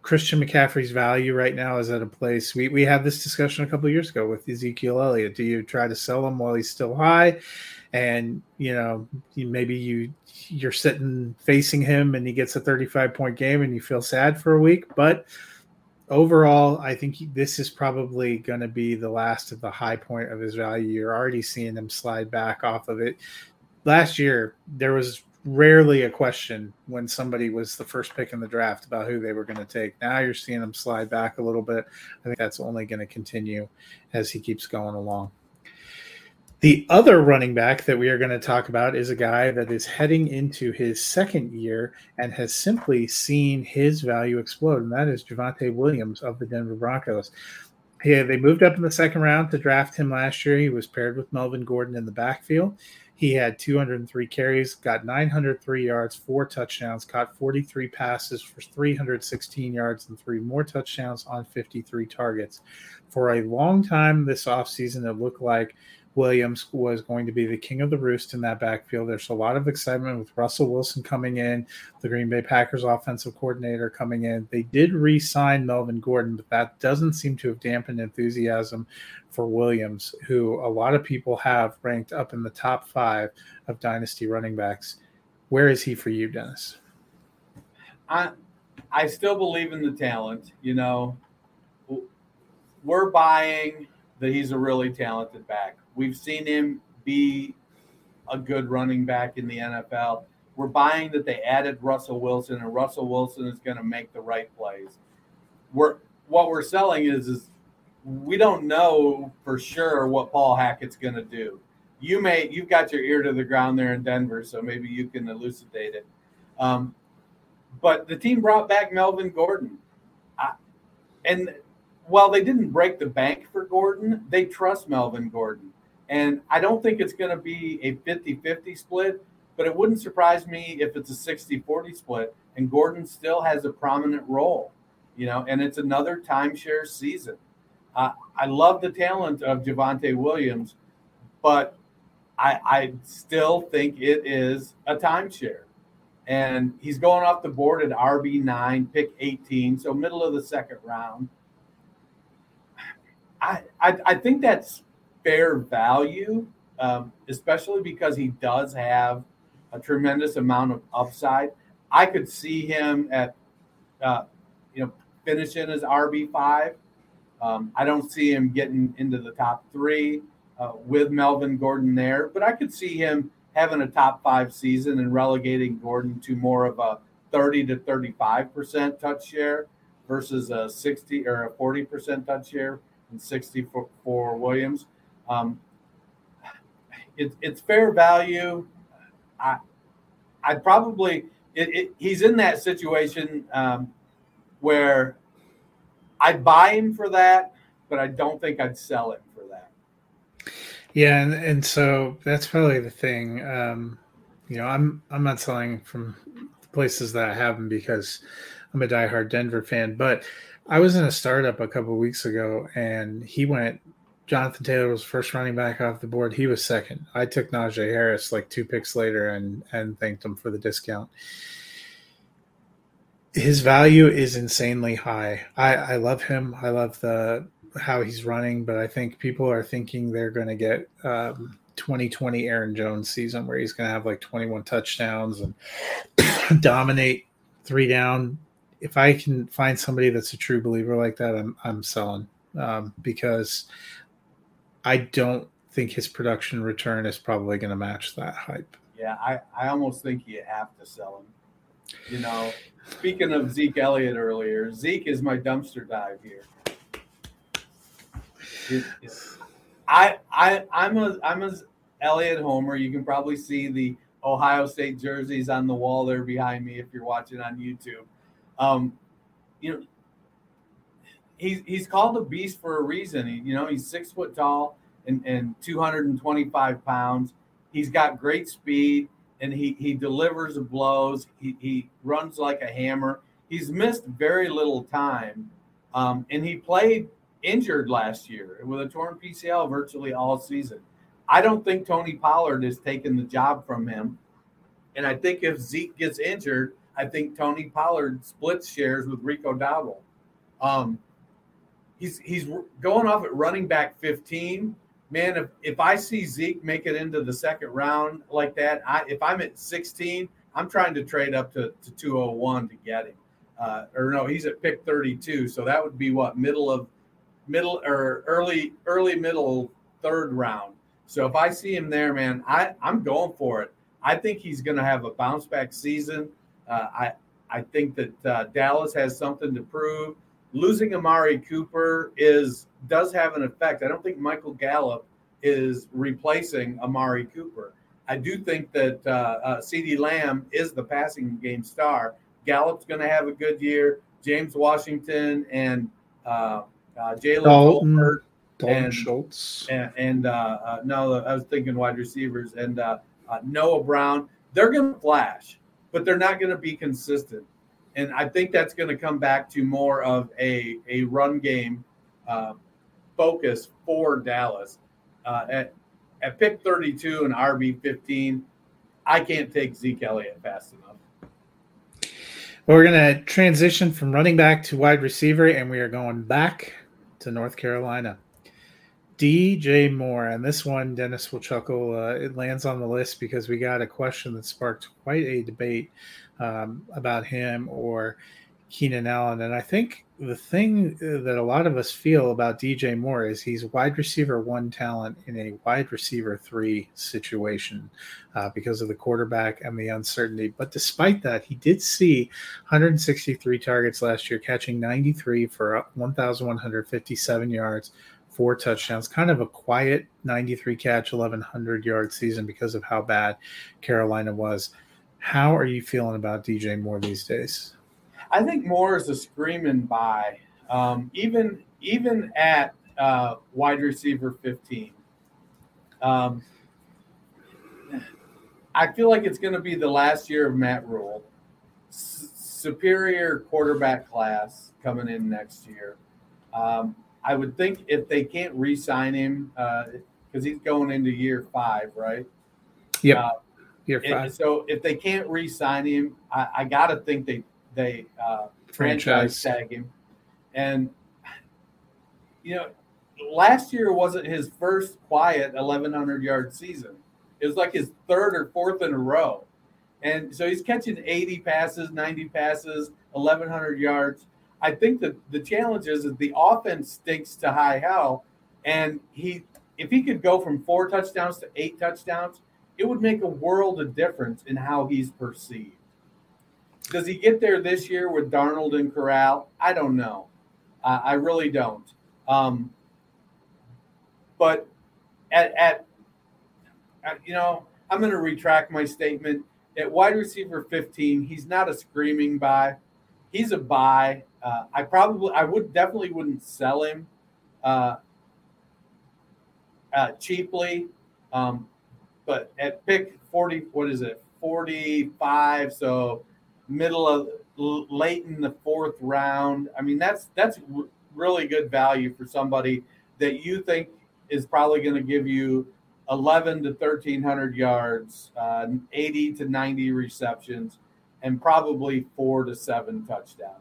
Christian McCaffrey's value right now is at a place. We we had this discussion a couple of years ago with Ezekiel Elliott. Do you try to sell him while he's still high, and you know maybe you you're sitting facing him and he gets a thirty-five point game and you feel sad for a week? But overall, I think this is probably going to be the last of the high point of his value. You're already seeing him slide back off of it. Last year, there was rarely a question when somebody was the first pick in the draft about who they were going to take. Now you're seeing him slide back a little bit. I think that's only going to continue as he keeps going along. The other running back that we are going to talk about is a guy that is heading into his second year and has simply seen his value explode, and that is Javonte Williams of the Denver Broncos. He, they moved up in the second round to draft him last year. He was paired with Melvin Gordon in the backfield. He had two hundred three carries, got nine hundred three yards, four touchdowns, caught forty-three passes for three hundred sixteen yards and three more touchdowns on fifty-three targets. For a long time this offseason, it looked like Williams was going to be the king of the roost in that backfield. There's a lot of excitement with Russell Wilson coming in, the Green Bay Packers offensive coordinator coming in. They did re-sign Melvin Gordon, but that doesn't seem to have dampened enthusiasm for Williams, who a lot of people have ranked up in the top five of dynasty running backs. Where is he for you, Dennis? I I still believe in the talent. You know, we're buying that he's a really talented back. We've seen him be a good running back in the N F L. We're buying that they added Russell Wilson, and Russell Wilson is going to make the right plays. We're what we're selling is is we don't know for sure what Paul Hackett's going to do. You may you've got your ear to the ground there in Denver, so maybe you can elucidate it. Um, but the team brought back Melvin Gordon, I, and while they didn't break the bank for Gordon, they trust Melvin Gordon. And I don't think it's going to be a fifty-fifty split, but it wouldn't surprise me if it's a sixty forty split and Gordon still has a prominent role, you know, and it's another timeshare season. Uh, I love the talent of Javonte Williams, but I, I still think it is a timeshare. And he's going off the board at R B nine, pick eighteen, so middle of the second round. I, I, I think that's fair value, um, especially because he does have a tremendous amount of upside. I could see him at, uh, you know, finishing as R B five. Um, I don't see him getting into the top three uh, with Melvin Gordon there, but I could see him having a top five season and relegating Gordon to more of a thirty to thirty-five percent touch share versus a sixty or a forty percent touch share and sixty for, for Williams. Um, it, it's fair value. I, I'd probably it, it, he's in that situation um, where I'd buy him for that, but I don't think I'd sell him for that. Yeah, and, and so that's probably the thing. Um, you know, I'm I'm not selling from the places that I have him because I'm a diehard Denver fan. But I was in a startup a couple of weeks ago, and he went. Jonathan Taylor was first running back off the board. He was second. I took Najee Harris like two picks later and and thanked him for the discount. His value is insanely high. I, I love him. I love the how he's running, but I think people are thinking they're going to get um, twenty twenty Aaron Jones season where he's going to have like twenty-one touchdowns and dominate three down. If I can find somebody that's a true believer like that, I'm I'm selling um, because I don't think his production return is probably going to match that hype. Yeah, I, I almost think you have to sell him. You know, speaking of Zeke Elliott earlier, Zeke is my dumpster dive here. It, it, I I I'm a I'm a Elliott homer. You can probably see the Ohio State jerseys on the wall there behind me if you're watching on YouTube. Um, you know, he's he's called a beast for a reason. He, you know, he's six foot tall and, and two hundred twenty-five pounds. He's got great speed and he he delivers blows. He he runs like a hammer. He's missed very little time, um, and he played injured last year with a torn P C L virtually all season. I don't think Tony Pollard has taken the job from him, and I think if Zeke gets injured, I think Tony Pollard splits shares with Rico Dowdle. Um, he's he's going off at running back fifteen. Man, if, if I see Zeke make it into the second round like that, I if I'm at sixteen, I'm trying to trade up to, to two oh one to get him. Uh, or no, he's at pick thirty-two, so that would be what middle of middle or early early middle third round. So if I see him there, man, I I'm going for it. I think he's going to have a bounce back season. Uh, I I think that uh, Dallas has something to prove. Losing Amari Cooper is does have an effect. I don't think Michael Gallup is replacing Amari Cooper. I do think that uh, uh, CeeDee Lamb is the passing game star. Gallup's going to have a good year. James Washington and uh, uh, Jalen Dalton, Tolbert Dalton and Schultz. and, and uh, uh, no, I was thinking wide receivers and uh, uh, Noah Brown. They're going to flash, but they're not going to be consistent. And I think that's going to come back to more of a, a run game uh, focus for Dallas. Uh, at, at pick thirty-two and R B fifteen, I can't take Zeke Elliott fast enough. Well, we're going to transition from running back to wide receiver, and we are going back to North Carolina. D J Moore, and this one, Dennis will chuckle, uh, it lands on the list because we got a question that sparked quite a debate um, about him or Keenan Allen. And I think the thing that a lot of us feel about D J Moore is he's wide receiver one talent in a wide receiver three situation uh, because of the quarterback and the uncertainty. But despite that, he did see one hundred sixty-three targets last year, catching ninety-three for one thousand one hundred fifty-seven yards, four touchdowns, kind of a quiet ninety-three catch, eleven hundred yard season because of how bad Carolina was. How are you feeling about D J Moore these days? I think Moore is a screaming buy, um, even even at uh, wide receiver fifteen. Um, I feel like it's going to be the last year of Matt Rule. S- superior quarterback class coming in next year. Um, I would think if they can't re-sign him, because uh, he's going into year five, right? Yep, uh, year five. It, so if they can't re-sign him, I, I got to think they they uh, franchise tag him. And, you know, last year wasn't his first quiet eleven hundred yard season. It was like his third or fourth in a row. And so he's catching eighty passes, ninety passes, eleven hundred yards. I think that the challenge is that the offense stinks to high hell. And he, if he could go from four touchdowns to eight touchdowns, it would make a world of difference in how he's perceived. Does he get there this year with Darnold and Corral? I don't know. Uh, I really don't. Um, but at, at, at, you know, I'm going to retract my statement. At wide receiver fifteen, he's not a screaming buy. He's a buy. Uh, I probably, I would definitely wouldn't sell him uh, uh, cheaply. Um, but at pick forty, what is it? forty-five. So middle of late in the fourth round. I mean, that's that's r- really good value for somebody that you think is probably going to give you eleven to thirteen hundred yards, uh, eighty to ninety receptions, and probably four to seven touchdowns.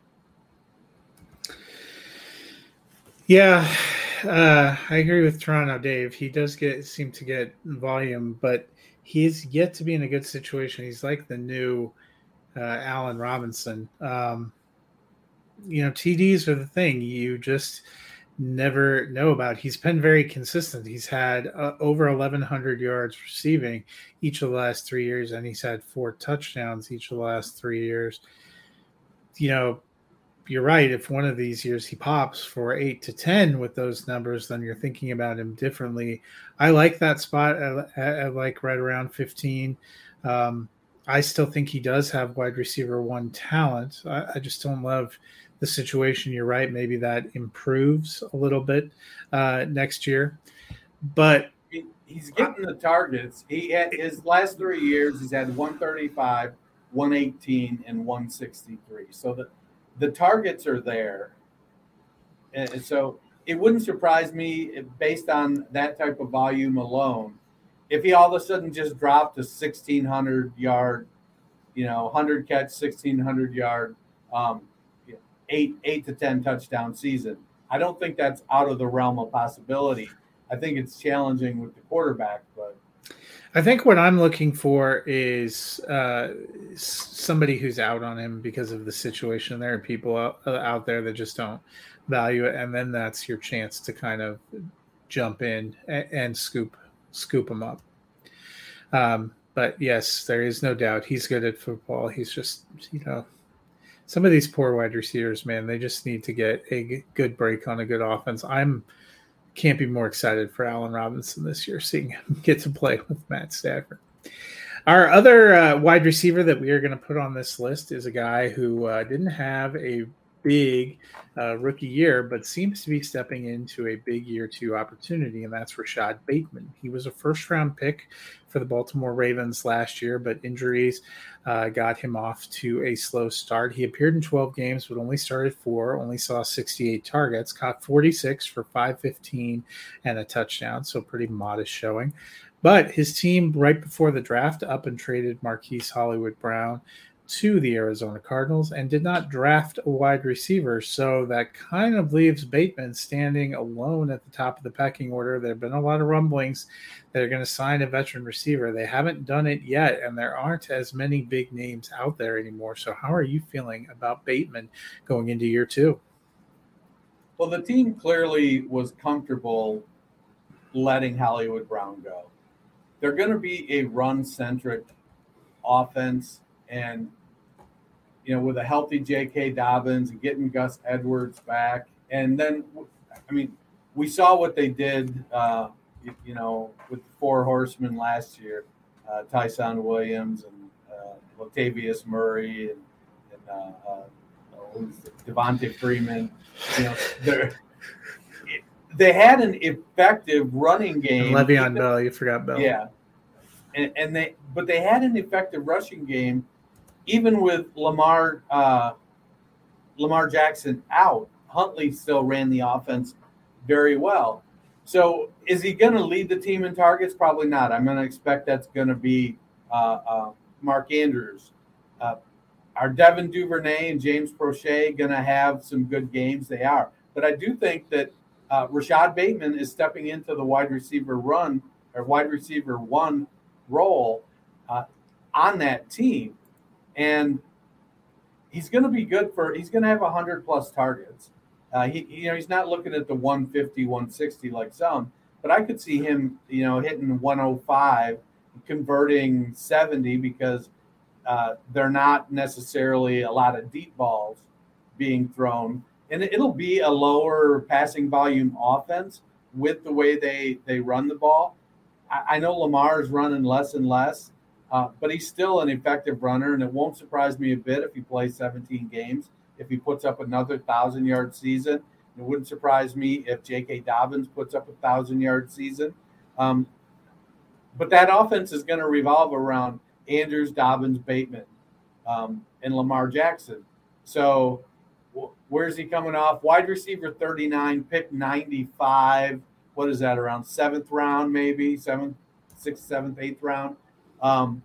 Yeah, uh, I agree with Toronto, Dave. He does get seem to get volume, but he's yet to be in a good situation. He's like the new uh, Allen Robinson. Um, you know, T Ds are the thing you just never know about. He's been very consistent. He's had uh, over eleven hundred yards receiving each of the last three years, and he's had four touchdowns each of the last three years. You know, you're right. If one of these years he pops for eight to ten with those numbers, then you're thinking about him differently. I like that spot. I, I like right around fifteen. Um, I still think he does have wide receiver one talent. I, I just don't love the situation. You're right. Maybe that improves a little bit uh, next year, but he, he's getting the targets. He had his last three years. He's had one thirty-five, one eighteen, and one sixty-three. So the the targets are there, and so it wouldn't surprise me if, based on that type of volume alone, if he all of a sudden just dropped a sixteen hundred yard you know, one hundred catch, sixteen hundred yard, um, eight eight to ten touchdown season. I don't think that's out of the realm of possibility. I think it's challenging with the quarterback, but I think what I'm looking for is uh, somebody who's out on him because of the situation. There are people out, out there that just don't value it, and then that's your chance to kind of jump in and, and scoop scoop him up. Um, but yes, there is no doubt he's good at football. He's just, you know, some of these poor wide receivers, man, they just need to get a good break on a good offense. I'm can't be more excited for Allen Robinson this year, seeing him get to play with Matt Stafford. Our other uh, wide receiver that we are going to put on this list is a guy who uh, didn't have a big uh, rookie year, but seems to be stepping into a big year two opportunity, and that's Rashad Bateman. He was a first round pick for the Baltimore Ravens last year, but injuries uh, got him off to a slow start. He appeared in twelve games, but only started four, only saw sixty-eight targets, caught forty-six for five fifteen and a touchdown, so pretty modest showing. But his team right before the draft up and traded Marquise Hollywood Brown to the Arizona Cardinals and did not draft a wide receiver. So that kind of leaves Bateman standing alone at the top of the pecking order. There have been a lot of rumblings that are going to sign a veteran receiver. They haven't done it yet, and there aren't as many big names out there anymore. So how are you feeling about Bateman going into year two? Well, the team clearly was comfortable letting Hollywood Brown go. They're going to be a run-centric offense. And, you know, with a healthy J K. Dobbins and getting Gus Edwards back. And then, I mean, we saw what they did, uh, you, you know, with the four horsemen last year, uh, Tyson Williams and uh, Latavius Murray and, and uh, uh, Devontae Freeman. You know, they had an effective running game. And Le'Veon Bell, you forgot Bell. Yeah. And, and they, but they had an effective rushing game. Even with Lamar uh, Lamar Jackson out, Huntley still ran the offense very well. So is he going to lead the team in targets? Probably not. I'm going to expect that's going to be uh, uh, Mark Andrews. Uh, are Devin Duvernay and James Prochet going to have some good games? They are. But I do think that uh, Rashad Bateman is stepping into the wide receiver run or wide receiver one role uh, on that team. And he's going to be good for – he's going to have one hundred plus targets. Uh, he, you know, he's not looking at the one fifty, one sixty like some, but I could see him, you know, hitting one oh five, converting seventy because uh, they're not necessarily a lot of deep balls being thrown. And it'll be a lower passing volume offense with the way they, they run the ball. I, I know Lamar is running less and less. Uh, but he's still an effective runner, and it won't surprise me a bit if he plays seventeen games, if he puts up another one thousand-yard season. It wouldn't surprise me if J K. Dobbins puts up a one thousand-yard season. Um, but that offense is going to revolve around Andrews, Dobbins, Bateman, um, and Lamar Jackson. So wh- where's he coming off? Wide receiver thirty-nine, pick ninety-five. What is that, around seventh round maybe, seventh, sixth, seventh, eighth round? Um,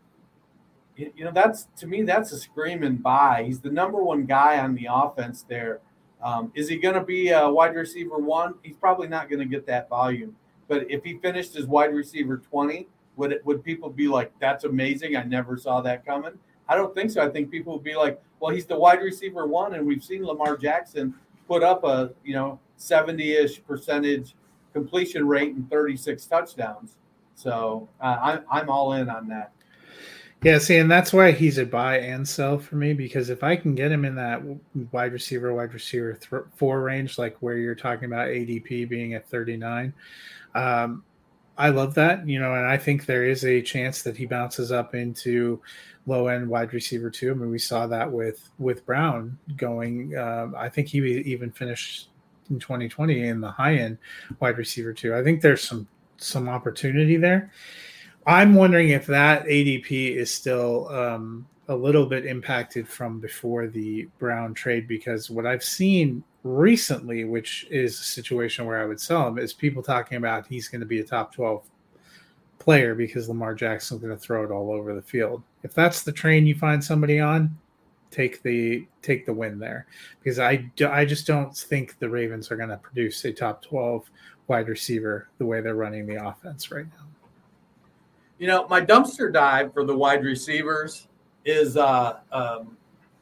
you, you know, that's to me, that's a screaming buy. He's the number one guy on the offense there. Um, is he going to be a wide receiver one? He's probably not going to get that volume. But if he finished as wide receiver twenty, would it, would people be like, that's amazing? I never saw that coming. I don't think so. I think people would be like, well, he's the wide receiver one, and we've seen Lamar Jackson put up a, you know, seventy-ish percentage completion rate and thirty-six touchdowns. So uh, I'm I'm all in on that. Yeah, see, and that's why he's a buy and sell for me, because if I can get him in that wide receiver, wide receiver th- four range, like where you're talking about A D P being at thirty-nine, um, I love that, you know, and I think there is a chance that he bounces up into low end wide receiver two. I mean, we saw that with with Brown going. Um, I think he even finished in twenty twenty in the high end wide receiver two. I think there's some. some opportunity there. I'm wondering if that A D P is still um, a little bit impacted from before the Brown trade, because what I've seen recently, which is a situation where I would sell him, is people talking about he's going to be a top twelve player because Lamar Jackson's going to throw it all over the field. If that's the train you find somebody on, take the take the win there, because I, I just don't think the Ravens are going to produce a top twelve wide receiver the way they're running the offense right now. You know, my dumpster dive for the wide receivers is uh, um,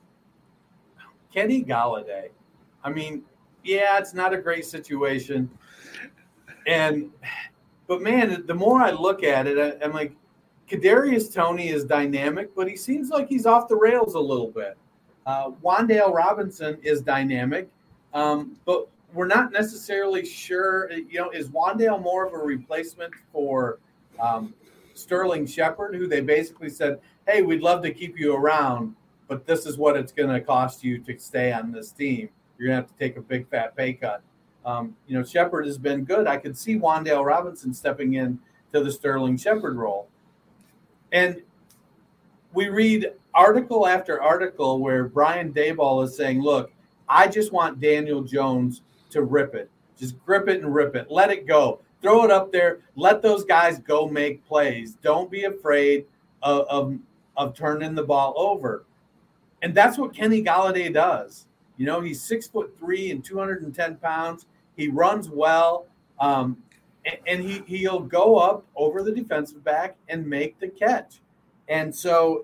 Kenny Golladay. I mean, yeah, it's not a great situation. And, but man, the more I look at it, I, I'm like, Kadarius Toney is dynamic, but he seems like he's off the rails a little bit. Uh, Wan'Dale Robinson is dynamic, um, but we're not necessarily sure. You know, is Wan'Dale more of a replacement for um, Sterling Shepard, who they basically said, hey, we'd love to keep you around, but this is what it's going to cost you to stay on this team. You're going to have to take a big fat pay cut. Um, you know, Shepard has been good. I could see Wan'Dale Robinson stepping in to the Sterling Shepard role. And we read article after article where Brian Daboll is saying, look, I just want Daniel Jones to rip it. Just grip it and rip it. Let it go. Throw it up there. Let those guys go make plays. Don't be afraid of, of, of turning the ball over. And that's what Kenny Golladay does. You know, he's six foot three and two hundred ten pounds. He runs well. Um, and, and he, he'll go up over the defensive back and make the catch. And so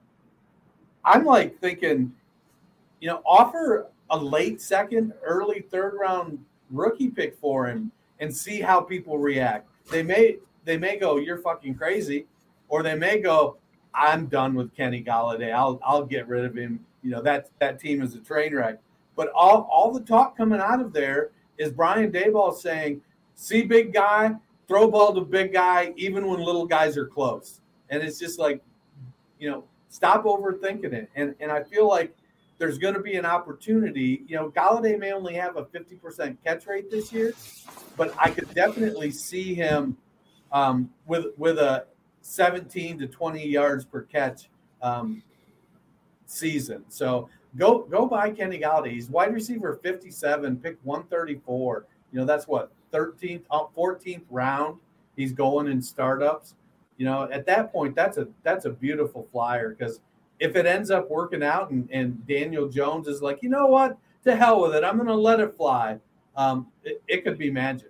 I'm like thinking, you know, offer a late second, early third round rookie pick for him and see how people react. They may they may go, you're fucking crazy, or they may go, I'm done with Kenny Golladay. I'll I'll get rid of him. You know, that that team is a train wreck. But all, all the talk coming out of there is Brian Daboll saying, see big guy, throw ball to big guy, even when little guys are close. And it's just like, you know, stop overthinking it. And and I feel like there's going to be an opportunity. You know, Golladay may only have a fifty percent catch rate this year, but I could definitely see him um, with with a seventeen to twenty yards per catch um, season. So go go buy Kenny Golladay. He's wide receiver fifty-seven, pick one thirty-four. You know, that's what, thirteenth, fourteenth round. He's going in startups. You know, at that point, that's a that's a beautiful flyer, because if it ends up working out and, and Daniel Jones is like, you know what, to hell with it, I'm going to let it fly, um, it, it could be magic.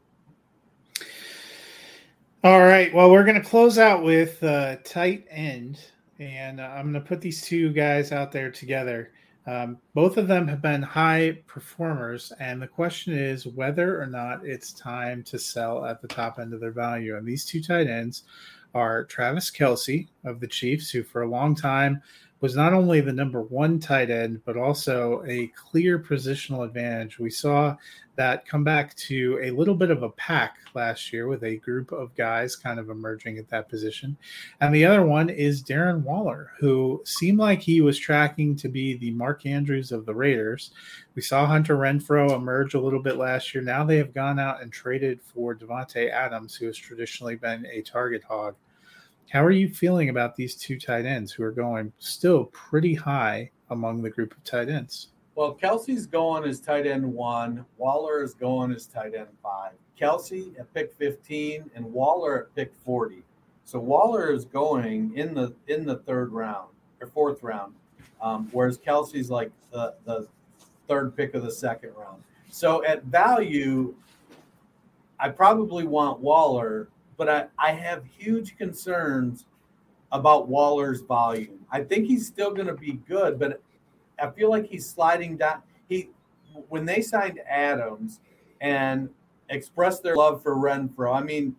All right. Well, we're going to close out with uh, tight end, and uh, I'm going to put these two guys out there together. Um, both of them have been high performers, and the question is whether or not it's time to sell at the top end of their value. And these two tight ends are Travis Kelce of the Chiefs, who for a long time was not only the number one tight end, but also a clear positional advantage. We saw that come back to a little bit of a pack last year with a group of guys kind of emerging at that position. And the other one is Darren Waller, who seemed like he was tracking to be the Mark Andrews of the Raiders. We saw Hunter Renfrow emerge a little bit last year. Now they have gone out and traded for Devontae Adams, who has traditionally been a target hog. How are you feeling about these two tight ends who are going still pretty high among the group of tight ends? Well, Kelsey's going as tight end one. Waller is going as tight end five. Kelce at pick fifteen and Waller at pick forty. So Waller is going in the in the third round or fourth round, um, whereas Kelsey's like the, the third pick of the second round. So at value, I probably want Waller, but I, I have huge concerns about Waller's volume. I think he's still going to be good, but I feel like he's sliding down. He, when they signed Adams and expressed their love for Renfrow, I mean,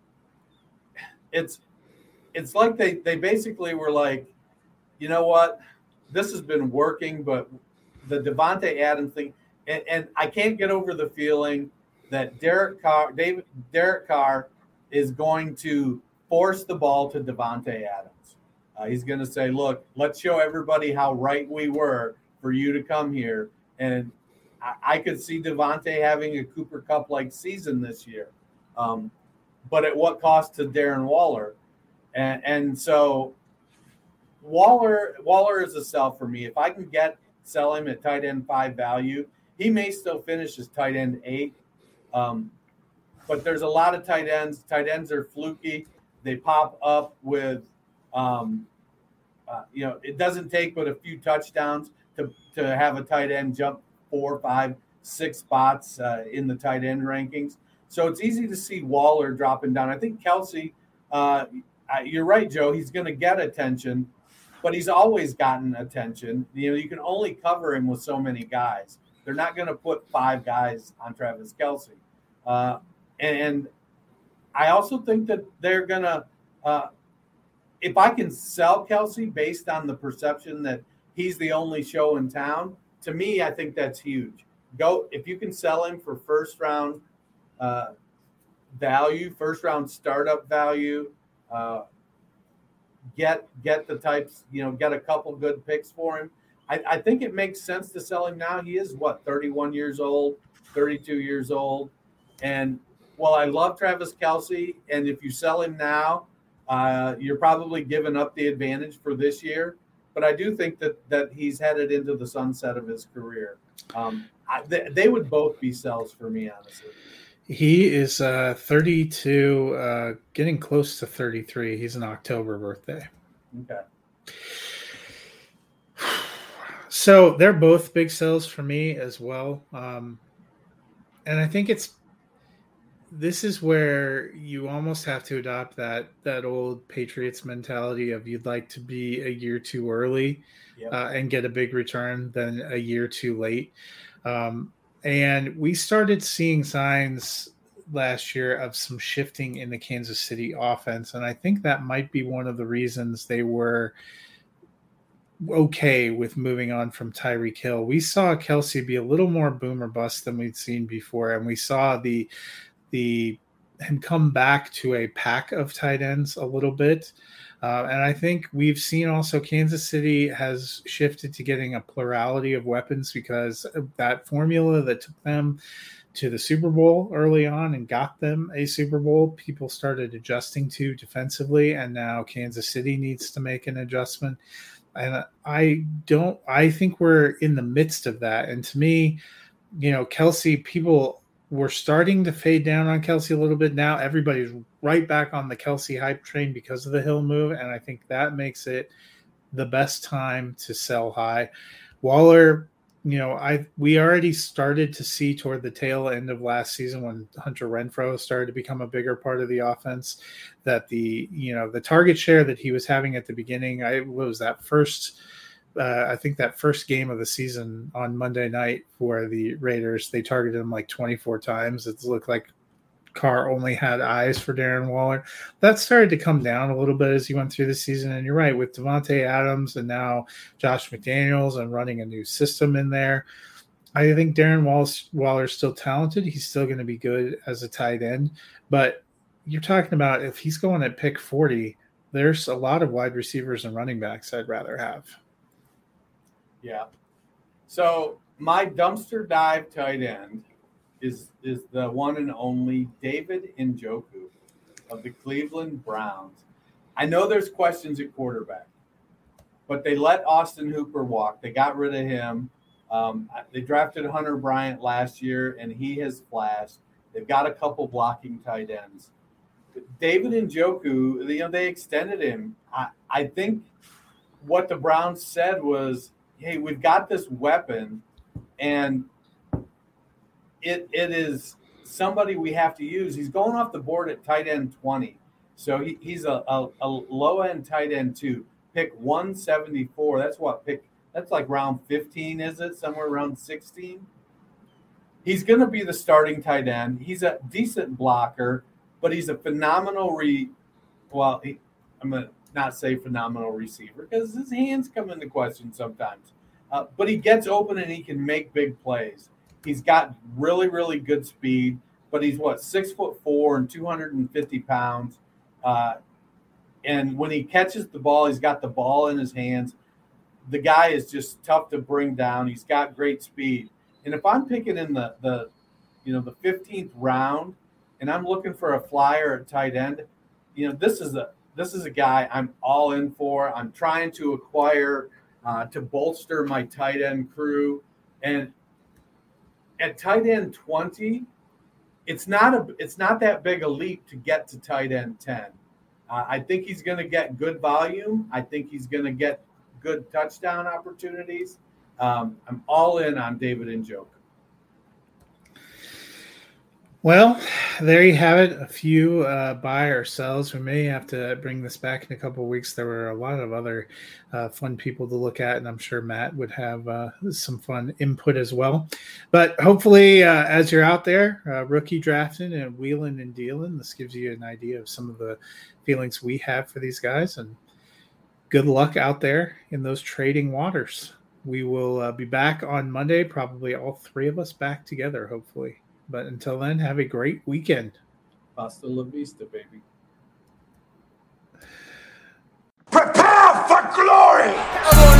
it's it's like they, they basically were like, you know what, this has been working, but the Devontae Adams thing, and, and I can't get over the feeling that Derek Carr, David Derek Carr is going to force the ball to Devontae Adams. Uh, he's going to say, look, let's show everybody how right we were for you to come here. And I, I could see Devontae having a Cooper Kupp-like season this year. Um, but at what cost to Darren Waller? And, and so Waller Waller is a sell for me. If I can get sell him at tight end five value, he may still finish as tight end eight. Um, but there's a lot of tight ends. Tight ends are fluky. they pop up with, um, uh, you know, it doesn't take but a few touchdowns to, to have a tight end jump four, five, six spots uh, in the tight end rankings. So it's easy to see Waller dropping down. I think Kelce, uh, you're right, Joe. He's going to get attention, but he's always gotten attention. You know, you can only cover him with so many guys. They're not going to put five guys on Travis Kelce. Uh, and I also think that they're going to, uh, if I can sell Kelce based on the perception that he's the only show in town, to me, I think that's huge. Go if you can sell him for first round uh, value, first round startup value, uh, get get the types, you know, get a couple good picks for him. I, I think it makes sense to sell him now. He is what, thirty-one years old, thirty-two years old, and well, I love Travis Kelce, and if you sell him now, uh, you're probably giving up the advantage for this year. But I do think that that he's headed into the sunset of his career. Um, I, they, they would both be sells for me, honestly. He is uh, thirty-two, uh, getting close to thirty-three. He's an October birthday. Okay. So they're both big sells for me as well. Um, and I think it's this is where you almost have to adopt that that old Patriots mentality of you'd like to be a year too early yep. uh, and get a big return than a year too late. Um, and we started seeing signs last year of some shifting in the Kansas City offense. And I think that might be one of the reasons they were okay with moving on from Tyreek Hill. We saw Kelce be a little more boom or bust than we'd seen before. And we saw the the him come back to a pack of tight ends a little bit. Uh, and I think we've seen also Kansas City has shifted to getting a plurality of weapons because of that formula that took them to the Super Bowl early on and got them a Super Bowl. People started adjusting to defensively, and now Kansas City needs to make an adjustment. And I don't, I think we're in the midst of that. And to me, you know, Kelce, people were starting to fade down on Kelce a little bit. Now everybody's right back on the Kelce hype train because of the Hill move. And I think that makes it the best time to sell high. Waller, you know, I we already started to see toward the tail end of last season when Hunter Renfrow started to become a bigger part of the offense that the, you know, the target share that he was having at the beginning, I what was that first Uh, I think that first game of the season on Monday night for the Raiders, they targeted him like twenty-four times. It looked like Carr only had eyes for Darren Waller. That started to come down a little bit as he went through the season. And you're right, with Devontae Adams and now Josh McDaniels and running a new system in there, I think Darren Waller's still talented. He's still going to be good as a tight end. But you're talking about if he's going at pick forty, there's a lot of wide receivers and running backs I'd rather have. Yeah. So my dumpster dive tight end is is the one and only David Njoku of the Cleveland Browns. I know there's questions at quarterback, but they let Austin Hooper walk. They got rid of him. Um, they drafted Hunter Bryant last year, and he has flashed. They've got a couple blocking tight ends. David Njoku, you know, they extended him. I, I think what the Browns said was, hey, we've got this weapon, and it it is somebody we have to use. He's going off the board at tight end twenty. So he, he's a, a, a low-end tight end, too. Pick one seventy-four. That's what pick – that's like round fifteen, is it? Somewhere around sixteen? He's going to be the starting tight end. He's a decent blocker, but he's a phenomenal re – well, he, I'm going to – not say phenomenal receiver because his hands come into question sometimes. Uh, but he gets open and he can make big plays. He's got really, really good speed, but he's what, six foot four and two hundred fifty pounds. Uh, and when he catches the ball, he's got the ball in his hands. The guy is just tough to bring down. He's got great speed. And if I'm picking in the, the you know, the fifteenth round and I'm looking for a flyer at tight end, you know, this is a, This is a guy I'm all in for. I'm trying to acquire uh, to bolster my tight end crew. And at tight end twenty, it's not a it's not that big a leap to get to tight end ten. Uh, I think he's going to get good volume. I think he's going to get good touchdown opportunities. Um, I'm all in on David Njoku. Well, there you have it. A few uh, buy or sells. We may have to bring this back in a couple of weeks. There were a lot of other uh, fun people to look at, and I'm sure Matt would have uh, some fun input as well. But hopefully, uh, as you're out there, uh, rookie drafting and wheeling and dealing, this gives you an idea of some of the feelings we have for these guys. And good luck out there in those trading waters. We will uh, be back on Monday, probably all three of us back together, hopefully. But until then, have a great weekend. Hasta la vista, baby. Prepare for glory!